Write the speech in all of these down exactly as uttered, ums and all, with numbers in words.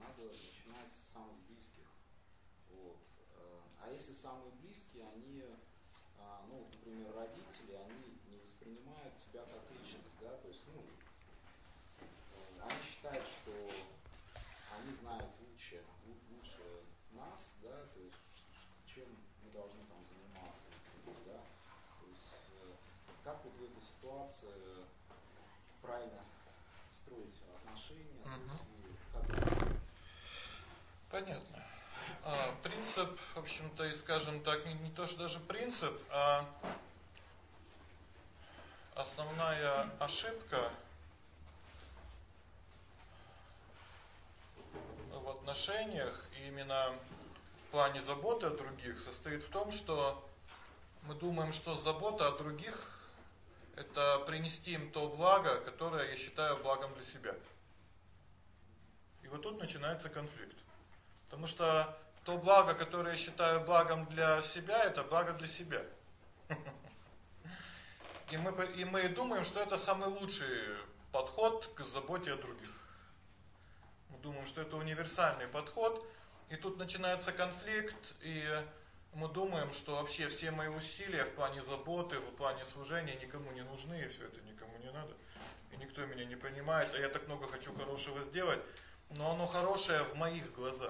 надо начинать с самых близких. Вот. А если самые близкие, они, ну, например, родители, они не воспринимают тебя как личность, да, то есть, ну, они считают, что они знают лучше, лучше нас, да, то есть, чем мы должны там заниматься, да, то есть, как вот в этой ситуации правильно строить отношения, угу. То есть, как... Понятно. А, принцип, в общем-то, и скажем так, не, не то, что даже принцип, а основная ошибка в отношениях, и именно в плане заботы о других, состоит в том, что мы думаем, что забота о других – это принести им то благо, которое я считаю благом для себя. И вот тут начинается конфликт. Потому что то благо, которое я считаю благом для себя, это благо для себя. И мы, и мы думаем, что это самый лучший подход к заботе о других. Мы думаем, что это универсальный подход, и тут начинается конфликт, и мы думаем, что вообще все мои усилия в плане заботы, в плане служения никому не нужны, и все это никому не надо. И никто меня не понимает, а я так много хочу хорошего сделать, но оно хорошее в моих глазах.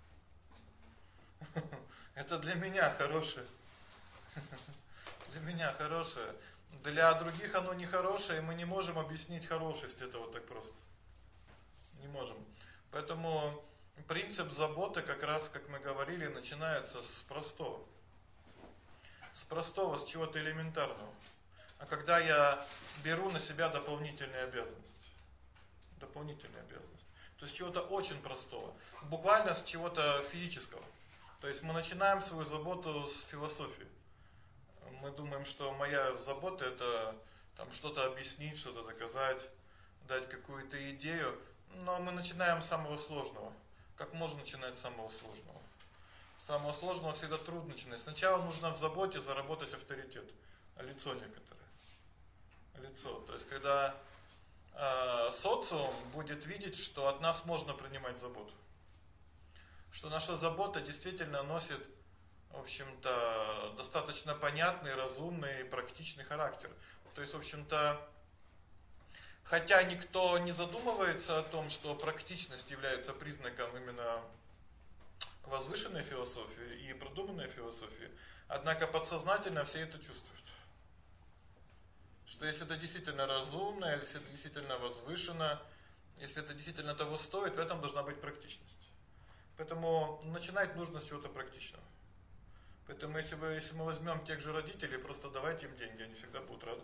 Это для меня хорошее. Для меня хорошее. Для других оно не хорошее, и мы не можем объяснить хорошесть этого так просто. Не можем. Поэтому принцип заботы, как раз, как мы говорили, начинается с простого. С простого, с чего-то элементарного. А когда я беру на себя дополнительные обязанности. Дополнительные обязанности. То есть чего-то очень простого. Буквально с чего-то физического. То есть мы начинаем свою заботу с философии. Мы думаем, что моя забота это там что-то объяснить, что-то доказать, дать какую-то идею, но мы начинаем с самого сложного. Как можно начинать с самого сложного? С самого сложного всегда трудно начинать. Сначала нужно в заботе заработать авторитет, лицо некоторое. Лицо, то есть когда э, социум будет видеть, что от нас можно принимать заботу. Что наша забота действительно носит, в общем-то, достаточно понятный, разумный, практичный характер. То есть, в общем-то, хотя никто не задумывается о том, что практичность является признаком именно возвышенной философии и продуманной философии, однако подсознательно все это чувствуют. Что если это действительно разумно, если это действительно возвышено, если это действительно того стоит, в этом должна быть практичность. Поэтому начинать нужно с чего-то практичного. Поэтому если, вы, если мы возьмем тех же родителей, просто давайте им деньги, они всегда будут рады.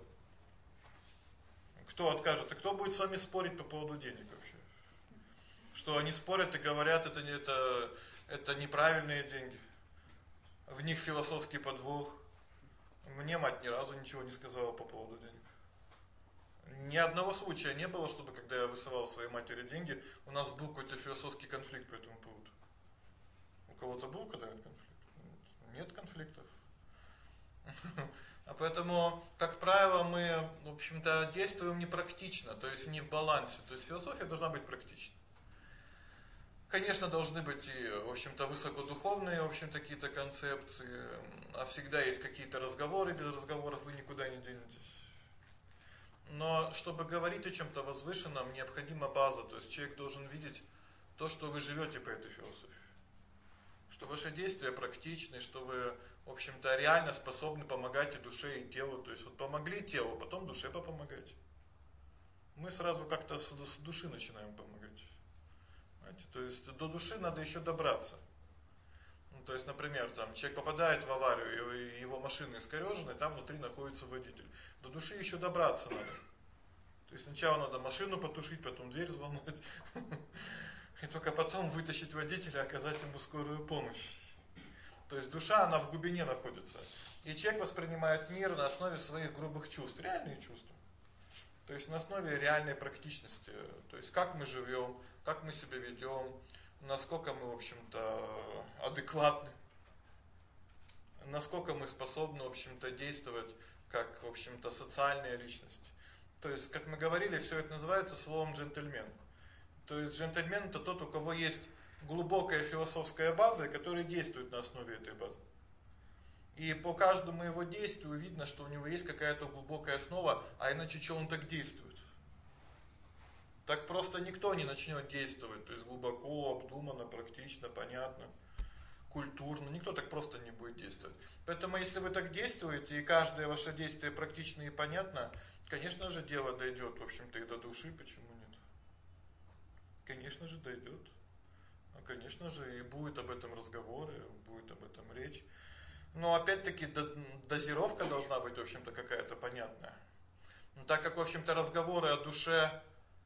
Кто откажется? Кто будет с вами спорить по поводу денег вообще? Что они спорят и говорят, это, это, это неправильные деньги. В них философский подвох. Мне мать ни разу ничего не сказала по поводу денег. Ни одного случая не было, чтобы когда я высылал своей матери деньги, у нас был какой-то философский конфликт по этому поводу. У кого-то был когда-нибудь конфликт? Нет конфликтов. А поэтому, как правило, мы, в общем-то, действуем непрактично, то есть не в балансе. То есть философия должна быть практичной. Конечно, должны быть и, в общем-то, высокодуховные, в общем-то, какие-то концепции, а всегда есть какие-то разговоры, без разговоров вы никуда не денетесь. Но чтобы говорить о чем-то возвышенном, необходима база, то есть человек должен видеть то, что вы живете по этой философии. Что ваши действия практичны, что вы, в общем-то, реально способны помогать и душе, и телу. То есть вот помогли телу, потом душе попомогать. Мы сразу как-то с души начинаем помогать. Знаете, то есть до души надо еще добраться. Ну, то есть, например, там человек попадает в аварию, его машина искорёжена, и там внутри находится водитель. До души еще добраться надо. То есть сначала надо машину потушить, потом дверь взломать. И только потом вытащить водителя и оказать ему скорую помощь. То есть душа, она в глубине находится. И человек воспринимает мир на основе своих грубых чувств, реальные чувства. То есть на основе реальной практичности. То есть как мы живем, как мы себя ведем, насколько мы, в общем-то, адекватны. Насколько мы способны, в общем-то, действовать как, в общем-то, социальная личность. То есть, как мы говорили, все это называется словом джентльмен. То есть джентльмен это тот, у кого есть глубокая философская база, которая действует на основе этой базы. И по каждому его действию видно, что у него есть какая-то глубокая основа, а иначе что он так действует? Так просто никто не начнет действовать, то есть глубоко, обдуманно, практично, понятно, культурно, никто так просто не будет действовать. Поэтому если вы так действуете, и каждое ваше действие практично и понятно, конечно же, дело дойдет, в общем-то, и до души, почему нет? Конечно же, дойдет. Конечно же, и будет об этом разговоры, будет об этом речь. Но опять-таки дозировка должна быть, в общем-то, какая-то понятная. Но так как, в общем-то, разговоры о душе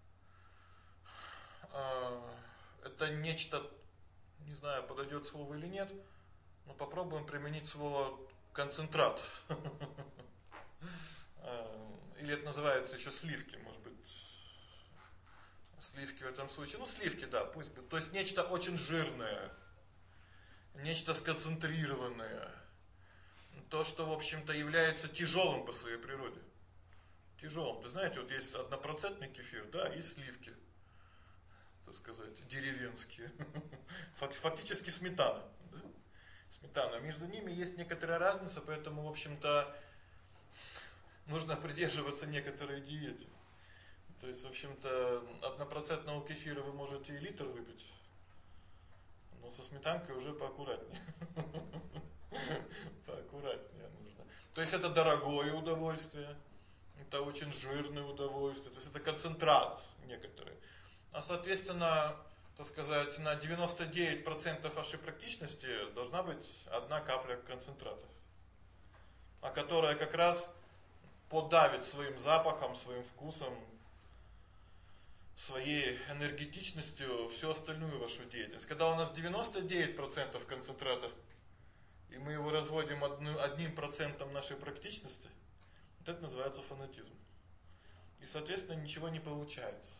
э это нечто, не знаю, подойдет слово или нет, но попробуем применить слово концентрат. Или это называется еще сливки, может быть. Сливки в этом случае. Ну, сливки, да, пусть будет. То есть нечто очень жирное, нечто сконцентрированное. То, что, в общем-то, является тяжелым по своей природе. Тяжелым. Вы знаете, вот есть однопроцентный кефир, да, и сливки, так сказать, деревенские. Фактически сметана, да? Сметана. Между ними есть некоторая разница, поэтому, в общем-то, нужно придерживаться некоторой диете. То есть, в общем-то, однопроцентного кефира вы можете и литр выпить, но со сметанкой уже поаккуратнее. Поаккуратнее нужно. То есть это дорогое удовольствие, это очень жирное удовольствие, то есть это концентрат некоторый. А соответственно, так сказать, на девяносто девять процентов вашей практичности должна быть одна капля концентрата, а которая как раз подавит своим запахом, своим вкусом, своей энергетичностью всю остальную вашу деятельность. Когда у нас девяносто девять процентов концентрата, и мы его разводим одним процентом нашей практичности, вот это называется фанатизм. И, соответственно, ничего не получается.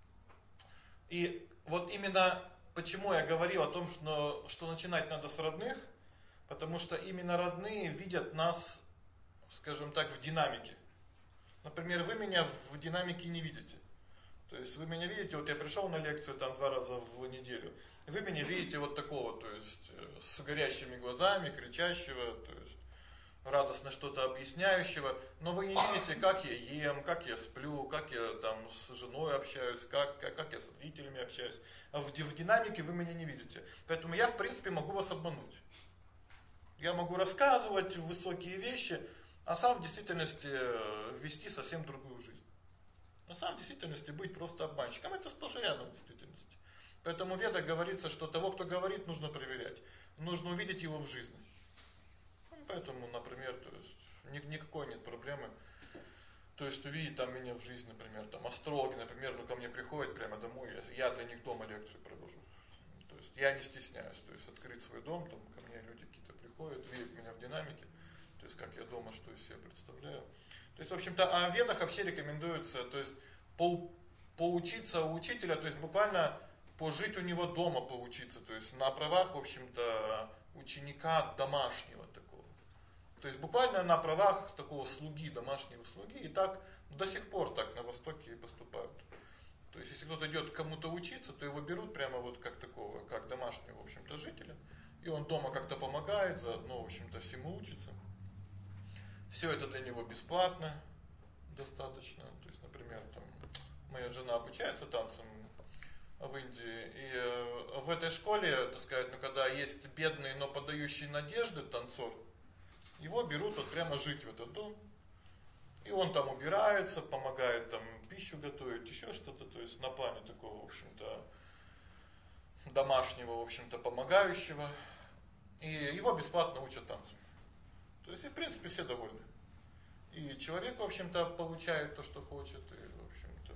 И вот именно почему я говорил о том, что, что начинать надо с родных, потому что именно родные видят нас, скажем так, в динамике. Например, вы меня в динамике не видите. То есть вы меня видите, вот я пришел на лекцию там два раза в неделю. Вы меня видите вот такого, то есть с горящими глазами, кричащего, то есть радостно что-то объясняющего, но вы не видите, как я ем, как я сплю, как я там с женой общаюсь, как как, как я с родителями общаюсь. А в, в динамике вы меня не видите. Поэтому я, в принципе, могу вас обмануть. Я могу рассказывать высокие вещи, а сам в действительности вести совсем другую жизнь. На самом действительности быть просто обманщиком, это сплошь и рядом в действительности. Поэтому в Ведах говорится, что того, кто говорит, нужно проверять. Нужно увидеть его в жизни. Ну, поэтому, например, то есть никакой нет проблемы. То есть увидеть там меня в жизни, например, там астрологи, например, ну ко мне приходят прямо домой, я для них дома лекцию провожу. То есть я не стесняюсь, то есть открыть свой дом, там ко мне люди какие-то приходят, видят меня в динамике, то есть как я дома что из себя представляю. То есть, в общем-то, а в Ведах вообще рекомендуется, то есть по, поучиться у учителя, то есть буквально пожить у него дома, поучиться, то есть на правах, в общем-то, ученика домашнего такого. То есть буквально на правах такого слуги, домашнего слуги, и так до сих пор так на Востоке и поступают. То есть если кто-то идет кому-то учиться, то его берут прямо вот как такого, как домашнего, в общем-то, жителя, и он дома как-то помогает, заодно, в общем-то, всему учится. Все это для него бесплатно достаточно. То есть, например, там моя жена обучается танцам в Индии, и в этой школе, так сказать, ну когда есть бедный, но подающий надежды танцор, его берут вот прямо жить в этот дом. И он там убирается, помогает там пищу готовить, еще что-то, то есть на плане такого, в общем-то, домашнего, в общем-то, помогающего. И его бесплатно учат танцам. То есть, и в принципе, все довольны. И человек, в общем-то, получает то, что хочет, и, в общем-то,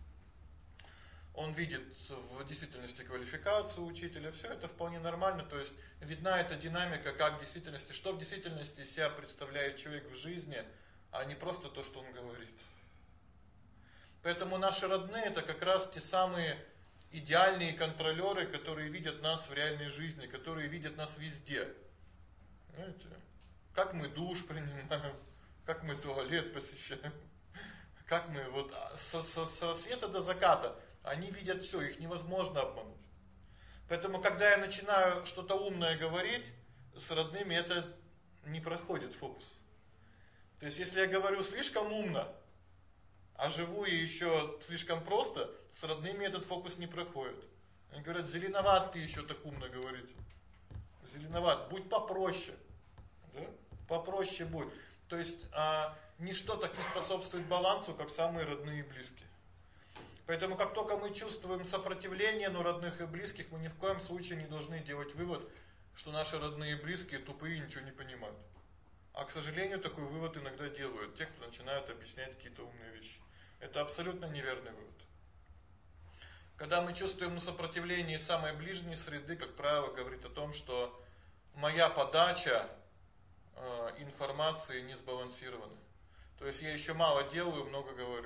он видит в действительности квалификацию учителя, все это вполне нормально, то есть видна эта динамика, как в действительности, что в действительности себя представляет человек в жизни, а не просто то, что он говорит. Поэтому наши родные это как раз те самые идеальные контролёры, которые видят нас в реальной жизни, которые видят нас везде. Знаете, как мы душ принимаем, как мы туалет посещаем, как мы вот с, с, с рассвета до заката, они видят все, их невозможно обмануть. Поэтому, когда я начинаю что-то умное говорить, с родными это не проходит фокус. То есть, если я говорю слишком умно, а живу и еще слишком просто, с родными этот фокус не проходит. Они говорят: зеленоват ты еще так умно говорить. Зеленоват, будь попроще. Да? Попроще будь. То есть, а, ничто так не способствует балансу, как самые родные и близкие. Поэтому, как только мы чувствуем сопротивление, но родных и близких, мы ни в коем случае не должны делать вывод, что наши родные и близкие тупые и ничего не понимают. А, к сожалению, такой вывод иногда делают те, кто начинают объяснять какие-то умные вещи. Это абсолютно неверный вывод. Когда мы чувствуем сопротивление самой ближней среды, как правило, говорит о том, что моя подача э, информации не сбалансирована. То есть я еще мало делаю, много говорю.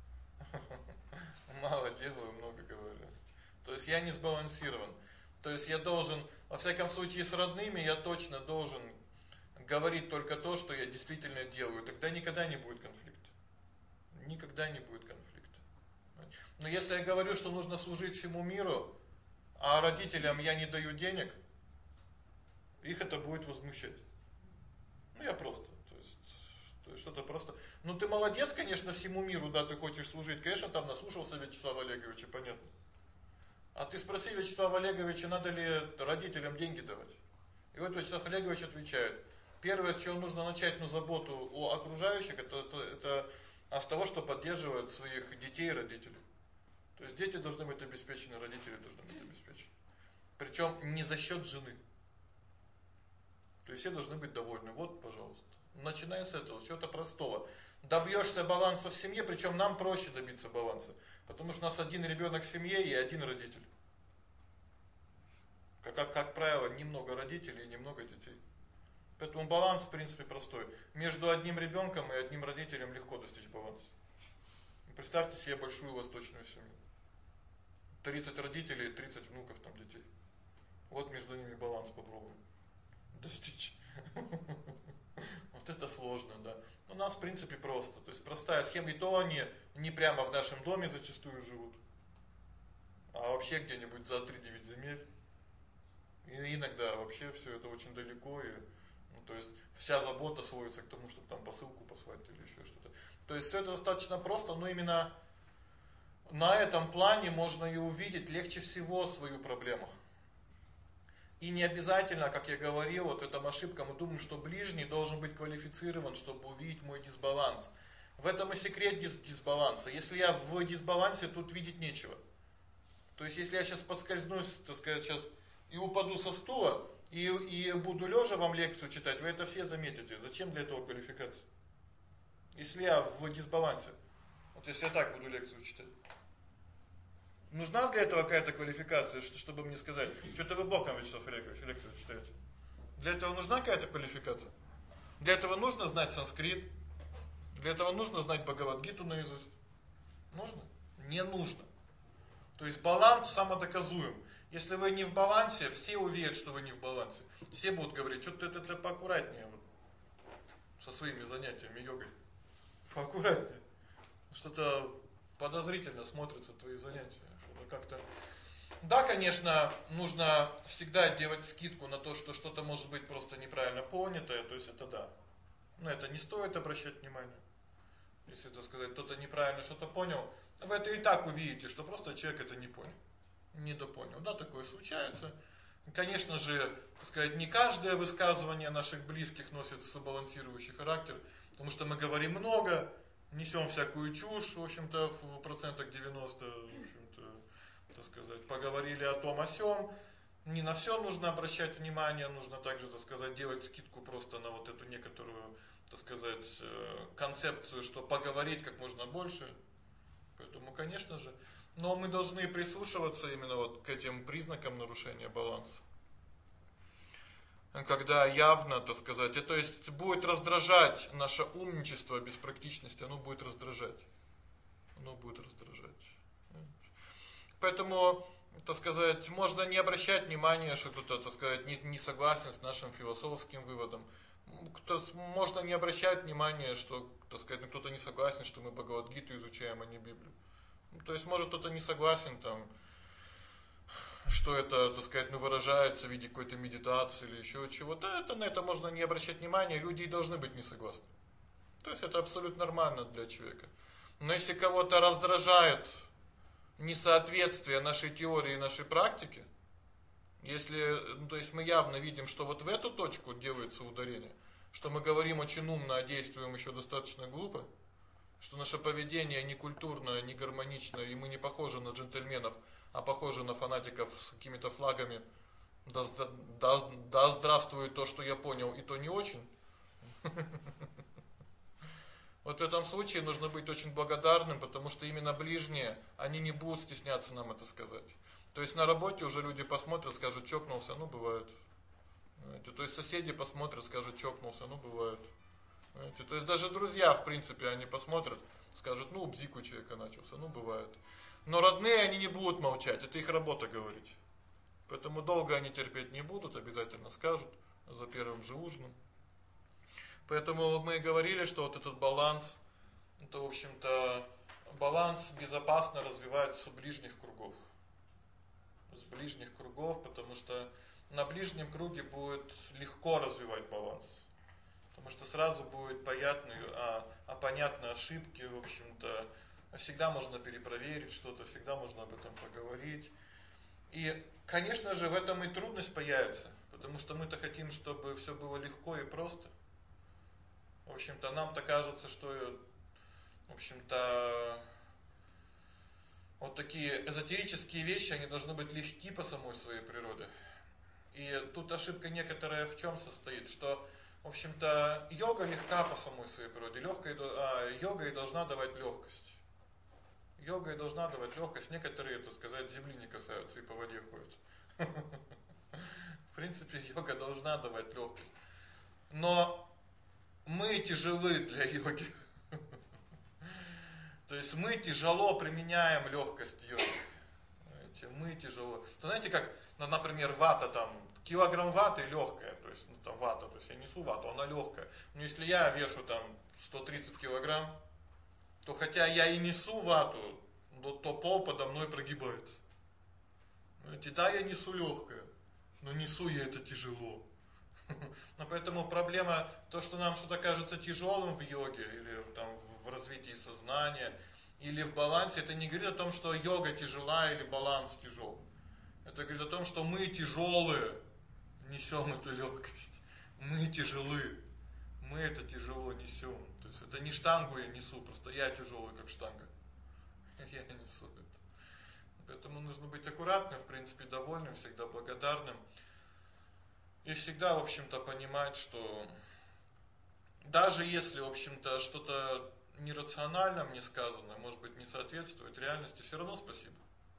Мало делаю, много говорю. То есть я не сбалансирован. То есть я должен, во всяком случае с родными, я точно должен говорить только то, что я действительно делаю. Тогда никогда не будет конфликта. Никогда не будет конфликта. Но если я говорю, что нужно служить всему миру, а родителям я не даю денег, их это будет возмущать. Ну я просто, то есть, то есть что-то просто. Ну ты молодец, конечно, всему миру, да, ты хочешь служить. Конечно, там наслушался Вячеслава Олеговича, понятно. А ты спроси Вячеслава Олеговича, надо ли родителям деньги давать. И вот Вячеслав Олегович отвечает: первое, с чего нужно начать, ну, заботу о окружающих, это, это, это а с того, что поддерживают своих детей и родителей. То есть дети должны быть обеспечены, родители должны быть обеспечены. Причем не за счет жены. То есть все должны быть довольны. Вот, пожалуйста. Начинай с этого, с чего-то простого. Добьешься баланса в семье, причем нам проще добиться баланса. Потому что у нас один ребенок в семье и один родитель. Как, как, как правило, немного родителей и немного детей. Поэтому баланс, в принципе, простой. Между одним ребенком и одним родителем легко достичь баланса. Представьте себе большую восточную семью. тридцать родителей, тридцать внуков, там, детей. Вот между ними баланс попробуем достичь. Вот это сложно, да. У нас, в принципе, просто. То есть простая схема. И то они не прямо в нашем доме зачастую живут, а вообще где-нибудь за три-девять земель. И иногда вообще все это очень далеко. И, ну, то есть вся забота сводится к тому, чтобы там посылку послать или еще что-то. То есть все это достаточно просто, но именно на этом плане можно и увидеть легче всего свою проблему. И не обязательно, как я говорил, вот в этом ошибка, мы думаем, что ближний должен быть квалифицирован, чтобы увидеть мой дисбаланс. В этом и секрет дис- дисбаланса. Если я в дисбалансе, тут видеть нечего. То есть если я сейчас подскользнусь, так сказать, сейчас и упаду со стула, и, и буду лежа вам лекцию читать, вы это все заметите. Зачем для этого квалификация? Если я в дисбалансе, вот если я так буду лекцию читать. Нужна для этого какая-то квалификация, чтобы мне сказать: что-то вы боком, Вячеслав Олегович, лекцию читаете? Для этого нужна какая-то квалификация? Для этого нужно знать санскрит? Для этого нужно знать Бхагавад-гиту наизусть? Нужно? Не нужно. То есть баланс самодоказуем. Если вы не в балансе, все увидят, что вы не в балансе. Все будут говорить: что-то это, это поаккуратнее вот, со своими занятиями йогой. Поаккуратнее. Что-то подозрительно смотрятся твои занятия. Что-то как-то... Да, конечно, нужно всегда делать скидку на то, что что-то может быть просто неправильно понятое. То есть это да. Но это не стоит обращать внимание. Если, так сказать, кто-то неправильно что-то понял, вы это и так увидите, что просто человек это не понял. Недопонял. Да, такое случается. Конечно же, так сказать, не каждое высказывание наших близких носит сбалансирующий характер, потому что мы говорим много, несем всякую чушь, в общем-то, в процентах девяносто, в общем-то, так сказать, поговорили о том, о сём. Не на все нужно обращать внимание, нужно также, так сказать, делать скидку просто на вот эту некоторую, так сказать, концепцию, что поговорить как можно больше. Поэтому, конечно же, но мы должны прислушиваться именно вот к этим признакам нарушения баланса. Когда явно, так сказать, и, то есть будет раздражать наше умничество без практичности, оно будет раздражать. Оно будет раздражать. Поэтому, так сказать, можно не обращать внимания, что кто-то, так сказать, не, не согласен с нашим философским выводом. Кто, можно не обращать внимания, что, так сказать, кто-то не согласен, что мы Бхагавад-гиту изучаем, а не Библию. То есть, может, кто-то не согласен там что это, так сказать, ну, выражается в виде какой-то медитации или еще чего-то, это, на это можно не обращать внимания, люди и должны быть не согласны. То есть это абсолютно нормально для человека. Но если кого-то раздражает несоответствие нашей теории и нашей практике, если, ну, то есть мы явно видим, что вот в эту точку делается ударение, что мы говорим очень умно, а действуем еще достаточно глупо, что наше поведение не культурное, не гармоничное, и мы не похожи на джентльменов, а похожи на фанатиков с какими-то флагами. Да, да, да здравствует то, что я понял, и то не очень. Вот в этом случае нужно быть очень благодарным, потому что именно ближние, они не будут стесняться нам это сказать. То есть на работе уже люди посмотрят, скажут, чокнулся, ну бывает. Знаете, то есть соседи посмотрят, скажут, чокнулся, ну бывает. Знаете, то есть даже друзья, в принципе, они посмотрят, скажут, ну бзик у человека начался, ну бывает. Но родные, они не будут молчать, это их работа говорить. Поэтому долго они терпеть не будут, обязательно скажут за первым же ужином. Поэтому мы и говорили, что вот этот баланс, это, в общем-то, баланс безопасно развивается с ближних кругов. С ближних кругов, потому что на ближнем круге будет легко развивать баланс. Потому что сразу будет понятны, а, а понятны ошибки, в общем-то, всегда можно перепроверить что-то, всегда можно об этом поговорить. И, конечно же, в этом и трудность появится, потому что мы-то хотим, чтобы все было легко и просто. В общем-то, нам-то кажется, что, в общем-то, вот такие эзотерические вещи, они должны быть легки по самой своей природе. И тут ошибка некоторая в чем состоит, что, в общем-то, йога легка по самой своей природе, легкая, а йога и должна давать легкость. Йога и должна давать легкость. Некоторые, так сказать, земли не касаются и по воде ходят. В принципе, йога должна давать легкость. Но мы тяжелы для йоги. То есть мы тяжело применяем легкость йоги. Знаете, мы тяжело. Знаете, как, например, вата там, килограмм ваты легкая, то есть, ну там вата, то есть я несу вату, она легкая. Но если я вешу там сто тридцать килограмм, то хотя я и несу вату, то пол подо мной прогибается. Знаете, да, я несу легкое, но несу я это тяжело. Но поэтому проблема, то, что нам что-то кажется тяжелым в йоге, или там в развитии сознания, или в балансе, это не говорит о том, что йога тяжела или баланс тяжел. Это говорит о том, что мы тяжелые несем эту легкость. Мы тяжелы. Мы это тяжело несем. То есть это не штангу я несу, просто я тяжелый, как штанга. Я несу это. Поэтому нужно быть аккуратным, в принципе, довольным, всегда благодарным. И всегда, в общем-то, понимать, что даже если, в общем-то, что-то нерационально мне сказано, может быть, не соответствует реальности, все равно спасибо.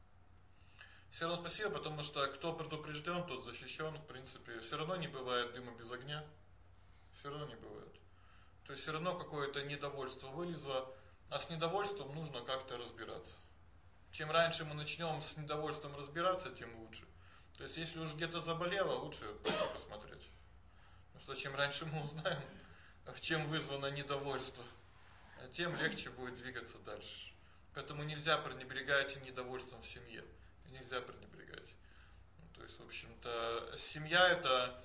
Все равно спасибо, потому что кто предупрежден, тот защищен, в принципе. Все равно не бывает дыма без огня. Все равно не бывает. То есть все равно какое-то недовольство вылезло, а с недовольством нужно как-то разбираться. Чем раньше мы начнем с недовольством разбираться, тем лучше. То есть если уж где-то заболело, лучше пойти посмотреть. Потому что чем раньше мы узнаем, в чем вызвано недовольство, тем легче будет двигаться дальше. Поэтому нельзя пренебрегать недовольством в семье. Нельзя пренебрегать. То есть, в общем-то, семья это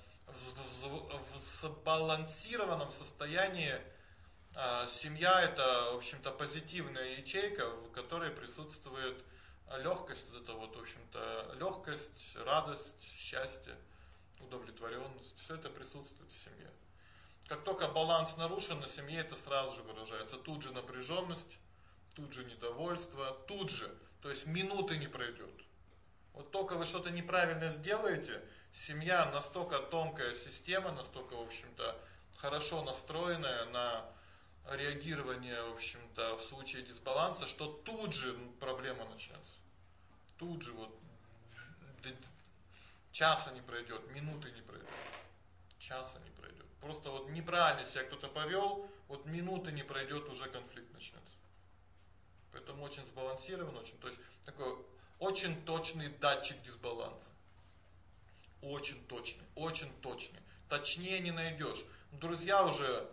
в сбалансированном состоянии. Семья это, в общем-то, позитивная ячейка, в которой присутствует легкость, вот это вот, в общем-то, легкость, радость, счастье, удовлетворенность. Все это присутствует в семье. Как только баланс нарушен, на семье это сразу же выражается. Тут же напряженность, тут же недовольство, тут же, то есть минуты не пройдет. Вот только вы что-то неправильно сделаете, семья настолько тонкая система, настолько, в общем-то, хорошо настроенная на реагирование, в общем-то, в случае дисбаланса, что тут же проблема начнется. Тут же вот часа не пройдет, минуты не пройдет, часа не пройдет. Просто вот неправильно себя кто-то повел, вот минуты не пройдет, уже конфликт начнется. Поэтому очень сбалансирован, очень, то есть такой очень точный датчик дисбаланса. Очень точный, очень точный. Точнее не найдешь. Друзья уже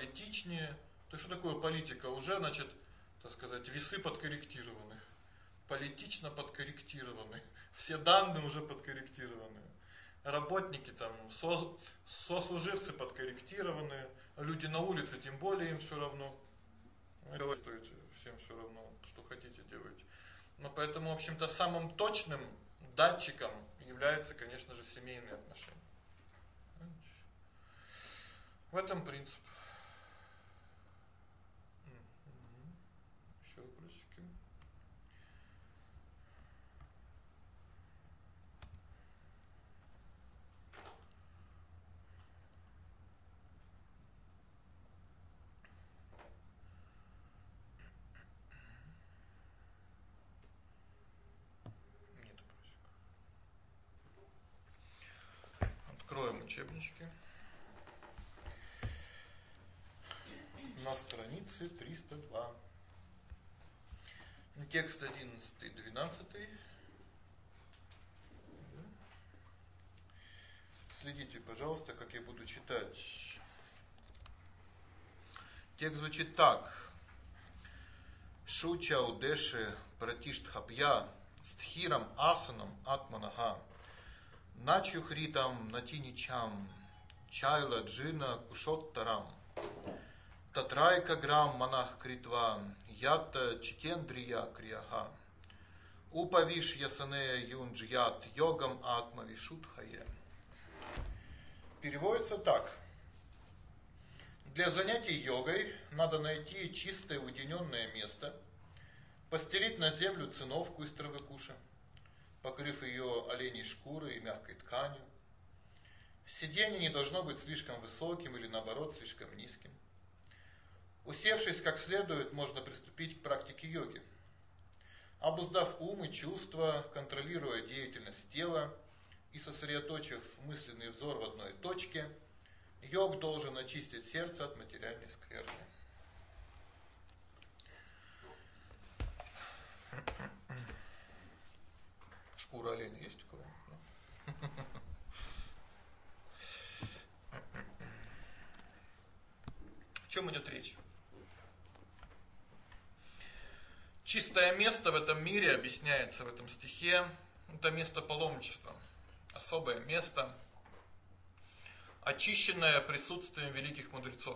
пополитичнее. То что такое политика? Уже, значит, так сказать, весы подкорректированы. политично подкорректированы. Все данные уже подкорректированы. Работники там, со, сослуживцы подкорректированы, люди на улице тем более им все равно. Делайте, всем все равно, что хотите делайте. Но поэтому, в общем-то, самым точным датчиком является, конечно же, семейные отношения. В этом принцип. Еще вопросики? Нет вопросиков. Откроем учебнички. На странице триста два. Текст одиннадцатый, двенадцатый. Следите, пожалуйста, как я буду читать. Текст звучит так. Шуча удеши пратиштхапья стхирам асанам атманаха начухритам натиничам чайла джина кушоттарам татрайка грам манах критва ятта читендрия крияха упавиш ясанея юнджят йогам атма вишудхае. Переводится так. Для занятий йогой надо найти чистое уединенное место, постелить на землю циновку из травы куша, покрыв ее оленей шкурой и мягкой тканью. Сиденье не должно быть слишком высоким или, наоборот, слишком низким. Усевшись как следует, можно приступить к практике йоги. Обуздав ум и чувства, контролируя деятельность тела и сосредоточив мысленный взор в одной точке, йог должен очистить сердце от материальной скверны. Шкура оленя есть у кого-нибудь? О чем идет речь? Чистое место в этом мире, объясняется в этом стихе, это место паломничества. Особое место, очищенное присутствием великих мудрецов.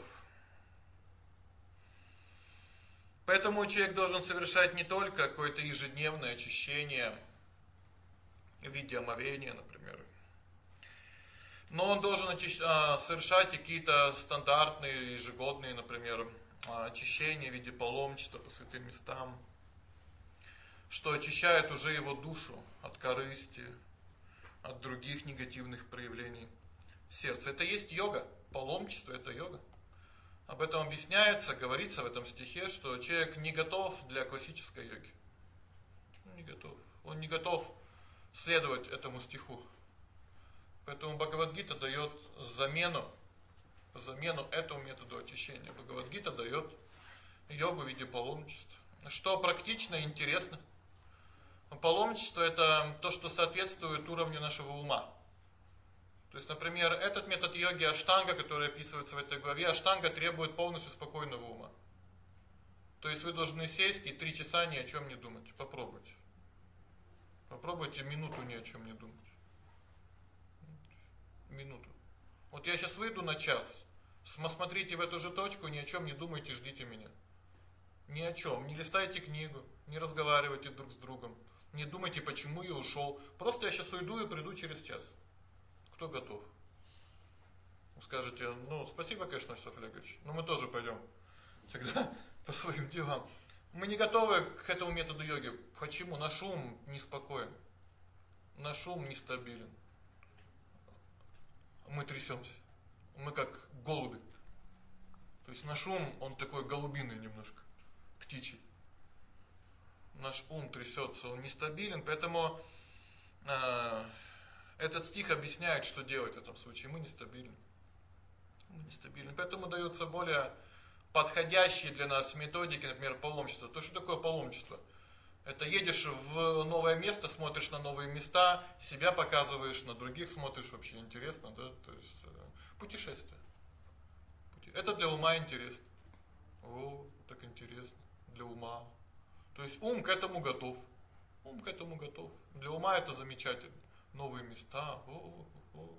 Поэтому человек должен совершать не только какое-то ежедневное очищение в виде омовения, например, но он должен совершать какие-то стандартные, ежегодные, например, очищения в виде паломничества по святым местам, что очищает уже его душу от корысти, от других негативных проявлений сердца. Это есть йога. Паломничество – это йога. Об этом объясняется, говорится в этом стихе, что человек не готов для классической йоги. Не готов. Он не готов следовать этому стиху. Поэтому Бхагавад-гита дает замену, замену этому методу очищения. Бхагавад-гита дает йогу в виде паломничества. Что практично и интересно. Паломничество – это то, что соответствует уровню нашего ума. То есть, например, этот метод йоги аштанга, который описывается в этой главе, аштанга требует полностью спокойного ума. То есть вы должны сесть и три часа ни о чем не думать. Попробуйте. Попробуйте минуту ни о чем не думать. Минуту. Вот я сейчас выйду на час. Смотрите в эту же точку, ни о чем не думайте, ждите меня. Ни о чем. Не листайте книгу, не разговаривайте друг с другом. Не думайте, почему я ушел. Просто я сейчас уйду и приду через час. Кто готов? Вы скажете, ну, спасибо, конечно, Вячеслав Олегович, но мы тоже пойдем тогда по своим делам. Мы не готовы к этому методу йоги. Почему? Наш ум неспокоен. Наш ум нестабилен. Мы трясемся. Мы как голуби. То есть наш ум, он такой голубиный немножко, птичий. Наш ум трясется, он нестабилен, поэтому э, этот стих объясняет, что делать в этом случае. Мы нестабильны. Мы нестабильны. Поэтому даются более подходящие для нас методики, например, паломничество. То, что такое паломничество? Это едешь в новое место, смотришь на новые места, себя показываешь, на других смотришь, вообще интересно, да? То есть путешествие. Это для ума интересно. О, так интересно. Для ума. То есть ум к этому готов. Ум к этому готов. Для ума это замечательно. Новые места. О-о-о.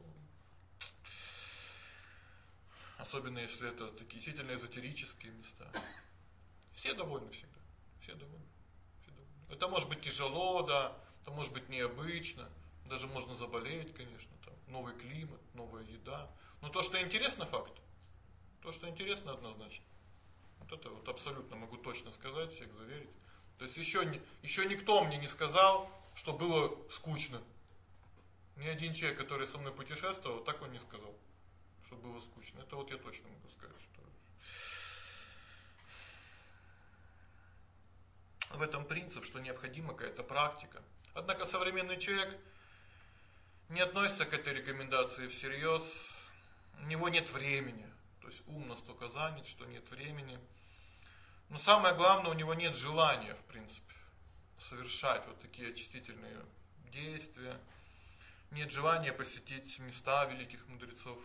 Особенно если это такие действительно эзотерические места. Все довольны всегда. Все довольны. Все довольны. Это может быть тяжело, да, это может быть необычно, даже можно заболеть, конечно, там новый климат, новая еда. Но то, что интересно, факт. То, что интересно, однозначно. Вот это вот абсолютно могу точно сказать, всех заверить. То есть еще еще никто мне не сказал, что было скучно. Ни один человек, который со мной путешествовал, так он не сказал, что было скучно. Это вот я точно могу сказать, что в этом принцип, что необходима какая-то практика. Однако современный человек не относится к этой рекомендации всерьез. У него нет времени. То есть ум настолько занят, что нет времени. Но самое главное, у него нет желания, в принципе, совершать вот такие очистительные действия. Нет желания посетить места великих мудрецов.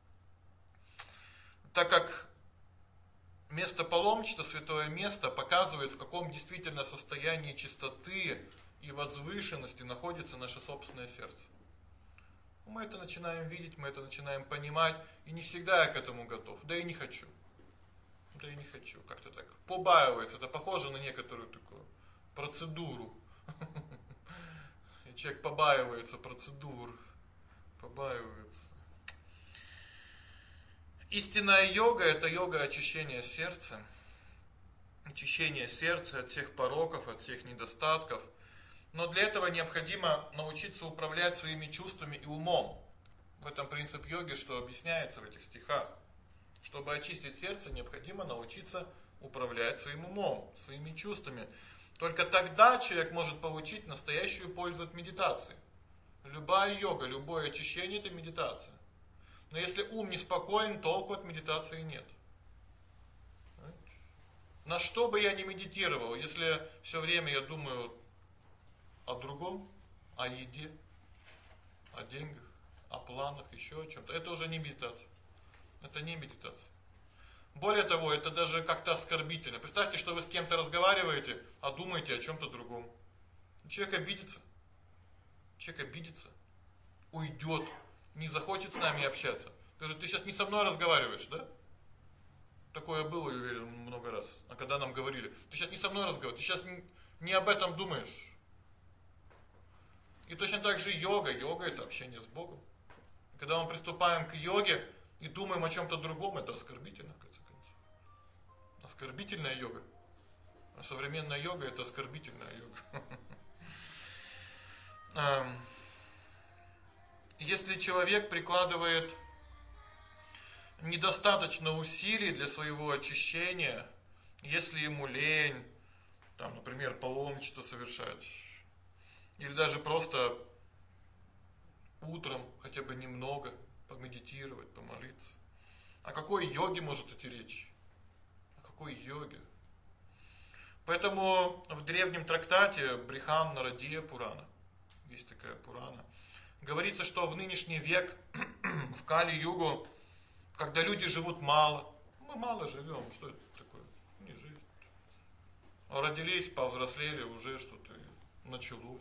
Так как место паломничества, святое место, показывает, в каком действительно состоянии чистоты и возвышенности находится наше собственное сердце. Мы это начинаем видеть, мы это начинаем понимать, и не всегда я к этому готов, да и не хочу. Да и не хочу, как-то так. Побаивается, это похоже на некоторую такую процедуру. И человек побаивается процедур, побаивается. Истинная йога – это йога очищения сердца. Очищение сердца от всех пороков, от всех недостатков. Но для этого необходимо научиться управлять своими чувствами и умом. В этом принцип йоги, что объясняется в этих стихах. Чтобы очистить сердце, необходимо научиться управлять своим умом, своими чувствами. Только тогда человек может получить настоящую пользу от медитации. Любая йога, любое очищение – это медитация. Но если ум неспокоен, толку от медитации нет. На что бы я ни медитировал, если все время я думаю о другом, о еде, о деньгах, о планах, еще о чем-то, это уже не медитация. Это не медитация. Более того, это даже как-то оскорбительно. Представьте, что вы с кем-то разговариваете, а думаете о чем-то другом. Человек обидится. Человек обидится. Уйдет. Не захочет с нами общаться. Скажет, ты сейчас не со мной разговариваешь, да? Такое было, я уверен, много раз. А когда нам говорили, ты сейчас не со мной разговариваешь, ты сейчас не, не об этом думаешь. И точно так же йога. Йога – это общение с Богом. Когда мы приступаем к йоге и думаем о чем-то другом, это оскорбительно, в конце концов. Оскорбительная йога. А современная йога – это оскорбительная йога. Если человек прикладывает недостаточно усилий для своего очищения, если ему лень, там, например, паломничество совершать, или даже просто утром хотя бы немного помедитировать, помолиться. О какой йоге может идти речь? О какой йоге? Поэтому в древнем трактате Брихан Нарадия Пурана, есть такая Пурана, говорится, что в нынешний век, в Кали-югу, когда люди живут мало, мы мало живем, что это такое? Не жизнь. Родились, повзрослели, уже что-то началось.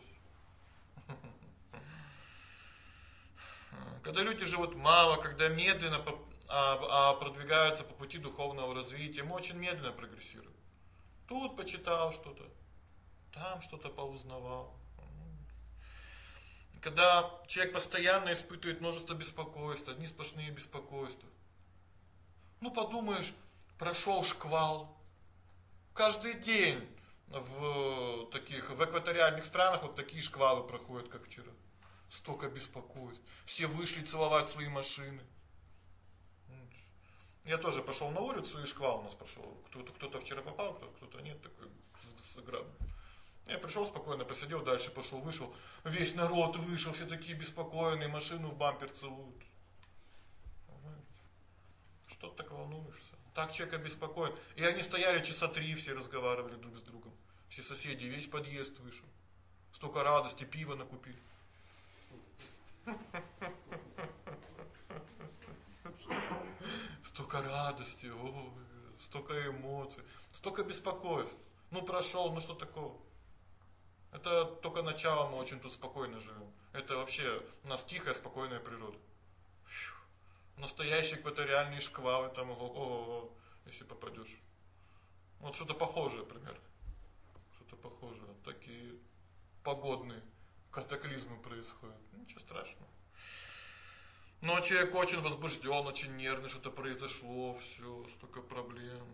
Когда люди живут мало, когда медленно а продвигаются по пути духовного развития, мы очень медленно прогрессируем. Тут почитал что-то, там что-то поузнавал. Когда человек постоянно испытывает множество беспокойств, одни сплошные беспокойства. Ну подумаешь, прошел шквал. Каждый день в таких, в экваториальных странах вот такие шквалы проходят, как вчера. Столько беспокойств. Все вышли целовать свои машины. Я тоже пошел на улицу, и шквал у нас прошел. Кто-то, кто-то вчера попал, кто-то, кто-то нет, такой с, с градом. Я пришел спокойно, посидел, дальше пошел, вышел. Весь народ вышел, все такие беспокойные, машину в бампер целуют. Что ты так волнуешься? Так человек обеспокоен. И они стояли часа три, все разговаривали друг с другом. Все соседи, весь подъезд вышел. Столько радости, пива накупили. Столько радости, ой, столько эмоций, столько беспокойств. Ну прошел, ну что такого? Это только начало, мы очень тут спокойно живем. Это вообще у нас тихая, спокойная природа. Фью. Настоящие экваториальные шквалы, там, о-о-о, если попадешь. Вот что-то похожее примерно. Что-то похожее. Такие погодные катаклизмы происходят. Ничего страшного. Но человек очень возбужден, очень нервный, что-то произошло, все, столько проблем.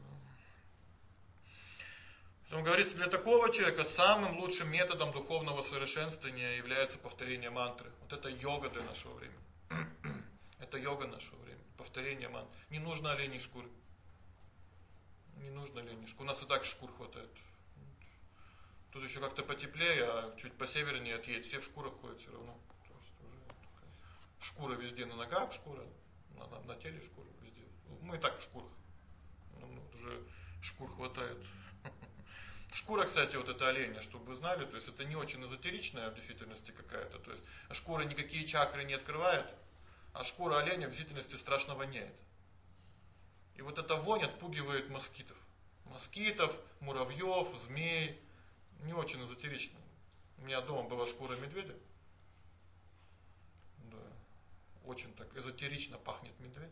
Поэтому говорится, для такого человека самым лучшим методом духовного совершенствования является повторение мантры. Вот это йога для нашего времени. Это йога нашего времени. Повторение мантры. Не нужно оленей шкуры. Не нужно оленей шкуры. У нас и так шкур хватает. Тут еще как-то потеплее, а чуть по севернее отъедь, все в шкурах ходят все равно. То есть уже такая шкура везде на ногах, шкура на, на, на теле, шкура везде. Мы и так в шкурах. Ну, уже шкур хватает. Шкура, кстати, вот это оленя, чтобы вы знали, то есть это не очень эзотеричная в действительности какая-то, то есть шкура никакие чакры не открывает, а шкура оленя в действительности страшно воняет. И вот эта вонь отпугивает москитов. Москитов, муравьев, змей. Не очень эзотерично. У меня дома была шкура медведя. Да. Очень так эзотерично пахнет медведь.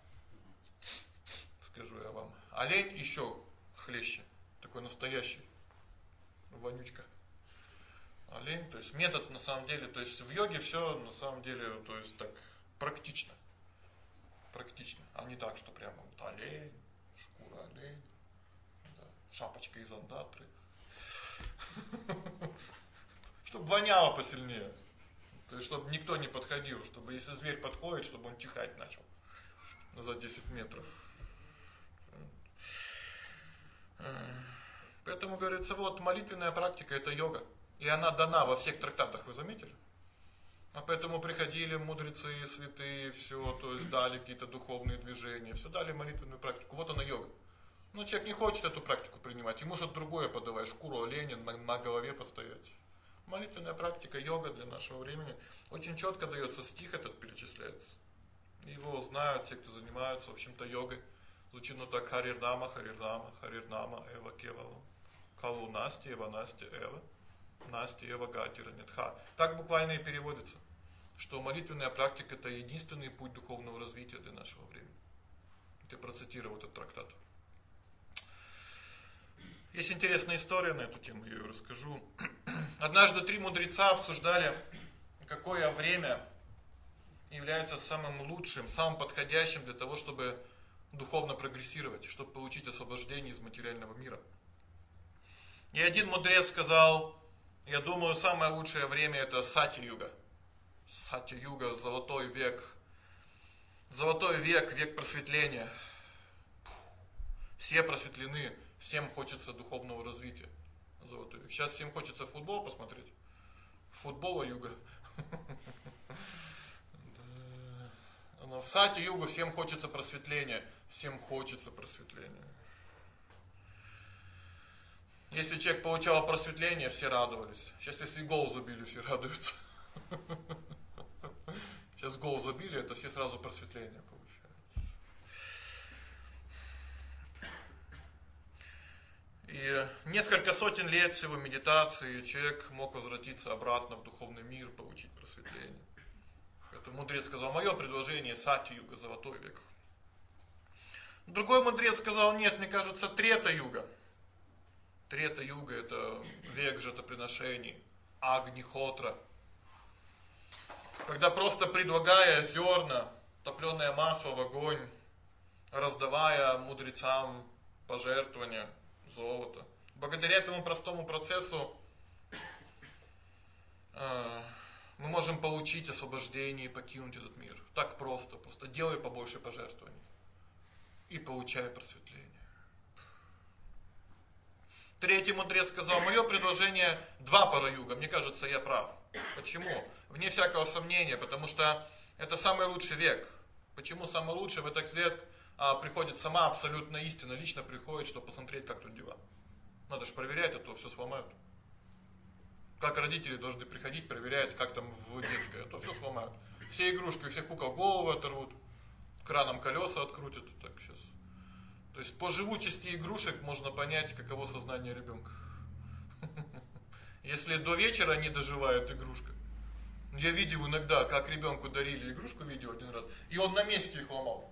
Скажу я вам. Олень еще хлеще. Такой настоящий. Вонючка. Олень, то есть метод на самом деле, то есть в йоге все на самом деле, то есть так практично. Практично. А не так, что прямо вот олень, шкура олень, да, шапочка из андатры. Чтобы воняло посильнее. То есть чтобы никто не подходил, чтобы если зверь подходит, чтобы он чихать начал за десять метров. Поэтому говорится, вот молитвенная практика это йога, и она дана во всех трактатах, вы заметили? А поэтому приходили мудрецы, святые, все, то есть дали какие-то духовные движения, все дали молитвенную практику. Вот она йога. Но человек не хочет эту практику принимать, ему что-то другое подавай, шкуру оленя на, на голове постоять. Молитвенная практика, йога для нашего времени. Очень четко дается стих этот, перечисляется. Его знают те, кто занимаются, в общем-то, йогой. Звучит ну так: Харирнама, Харирнама, Харирнама, Эва Кевала. Калу Насти, Эва Насти, Эва. Насти, Эва Гатира, Нетха. Так буквально и переводится. Что молитвенная практика это единственный путь духовного развития для нашего времени. Ты процитировал этот трактат. Есть интересная история на эту тему, я ее расскажу. Однажды три мудреца обсуждали, какое время является самым лучшим, самым подходящим для того, чтобы духовно прогрессировать, чтобы получить освобождение из материального мира. И один мудрец сказал: я думаю, самое лучшее время это Сати-юга. Сати-юга, золотой век. Золотой век, век просветления. Все просветлены, всем хочется духовного развития. Золотой век. Сейчас всем хочется футбол посмотреть. Футбола юга. Но в Сати-югу всем хочется просветления. Всем хочется просветления. Если человек получал просветление, все радовались. Сейчас если гол забили, все радуются. Сейчас гол забили, это все сразу просветление получают. И несколько сотен лет всего медитации человек мог возвратиться обратно в духовный мир, получить просветление. Поэтому мудрец сказал: мое предложение Сати-юга, золотой век. Другой мудрец сказал: нет, мне кажется, Трета-юга. Трета-юга это век жертвоприношений, Агни-хотра. Когда просто предлагая зерна, топленое масло в огонь, раздавая мудрецам пожертвования, золото. Благодаря этому простому процессу э, мы можем получить освобождение и покинуть этот мир. Так просто, просто делай побольше пожертвований и получай просветление. Третий мудрец сказал: мое предложение два пара-юга. Мне кажется, я прав. Почему? Вне всякого сомнения, потому что это самый лучший век. Почему самый лучший? В этот век а, приходит сама абсолютная истина, лично приходит, чтобы посмотреть, как тут дела. Надо же проверять, а то все сломают. Как родители должны приходить, проверять, как там в детской, а то все сломают. Все игрушки, у всех кукол головы оторвут, краном колеса открутят. Так, сейчас. То есть по живучести игрушек можно понять, каково сознание ребенка. Если до вечера не доживает игрушка. Я видел иногда, как ребенку дарили игрушку, видел один раз, и он на месте их ломал.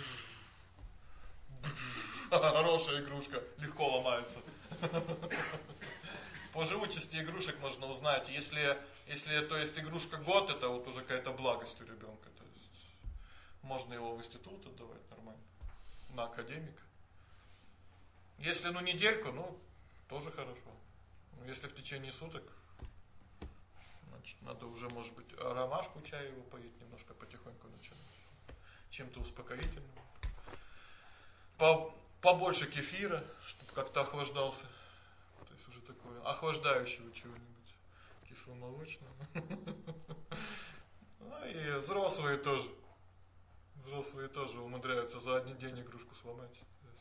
Хорошая игрушка, легко ломается. По живучести игрушек можно узнать, если, если то есть игрушка год, это вот уже какая-то благость у ребенка. То есть можно его в институт отдавать нормально, на академика. Если ну недельку, ну тоже хорошо. Но если в течение суток, значит, надо уже, может быть, ромашку чая его поить, немножко потихоньку начинать. Чем-то успокоительным. По, побольше кефира, чтобы как-то охлаждался. То есть уже такое охлаждающего чего-нибудь, кисломолочного. Ну и взрослые тоже. Взрослые тоже умудряются за один день игрушку сломать.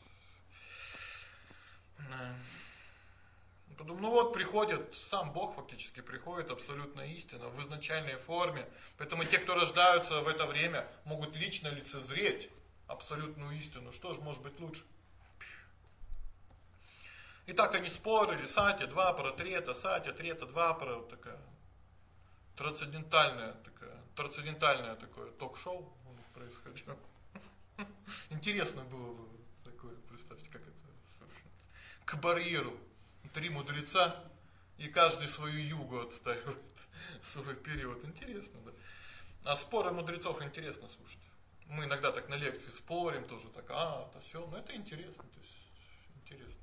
Потом, ну вот приходит, сам Бог фактически приходит, абсолютная истина в изначальной форме. Поэтому те, кто рождаются в это время, могут лично лицезреть абсолютную истину. Что же может быть лучше? И так они спорили, сатья, двапара, трета, сатья, трета, двапара, вот такая трансцендентальная такая, трансцендентальное такое ток-шоу происходило. Интересно было бы такое, представьте, как это, к барьеру три мудреца, и каждый свою югу отстаивает, свой период. Интересно, да. А споры мудрецов интересно слушать. Мы иногда так на лекции спорим, тоже так, а, то все, но это интересно, то есть интересно.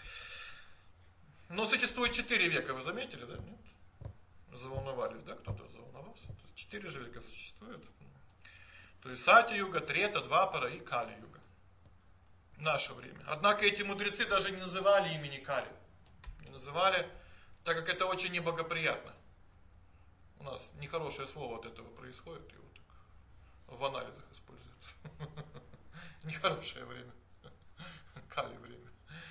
Но существует четыре века, вы заметили, да? Нет? Заволновались, да? Кто-то заволновался. То есть четыре же века существует. То есть сати-юга, трета, двапара и кали-юга. Наше время. Однако эти мудрецы даже не называли имени Кали. Не называли, так как это очень неблагоприятно. У нас нехорошее слово от этого происходит, его так в анализах используют. Нехорошее время. Кали время.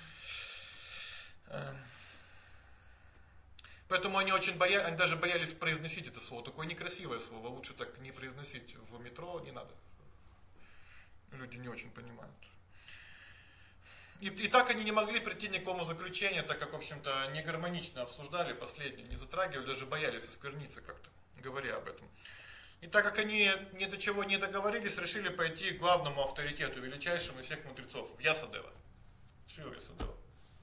Поэтому они очень боялись, они даже боялись произносить это слово. Такое некрасивое слово, лучше так не произносить в метро, не надо. Люди не очень понимают. И, и так они не могли прийти ни к какому заключению, так как, в общем-то, не гармонично обсуждали последние, не затрагивали, даже боялись оскверниться как-то, говоря об этом. И так как они ни до чего не договорились, решили пойти к главному авторитету, величайшему из всех мудрецов, Вьясадева. Шри Вьясадева.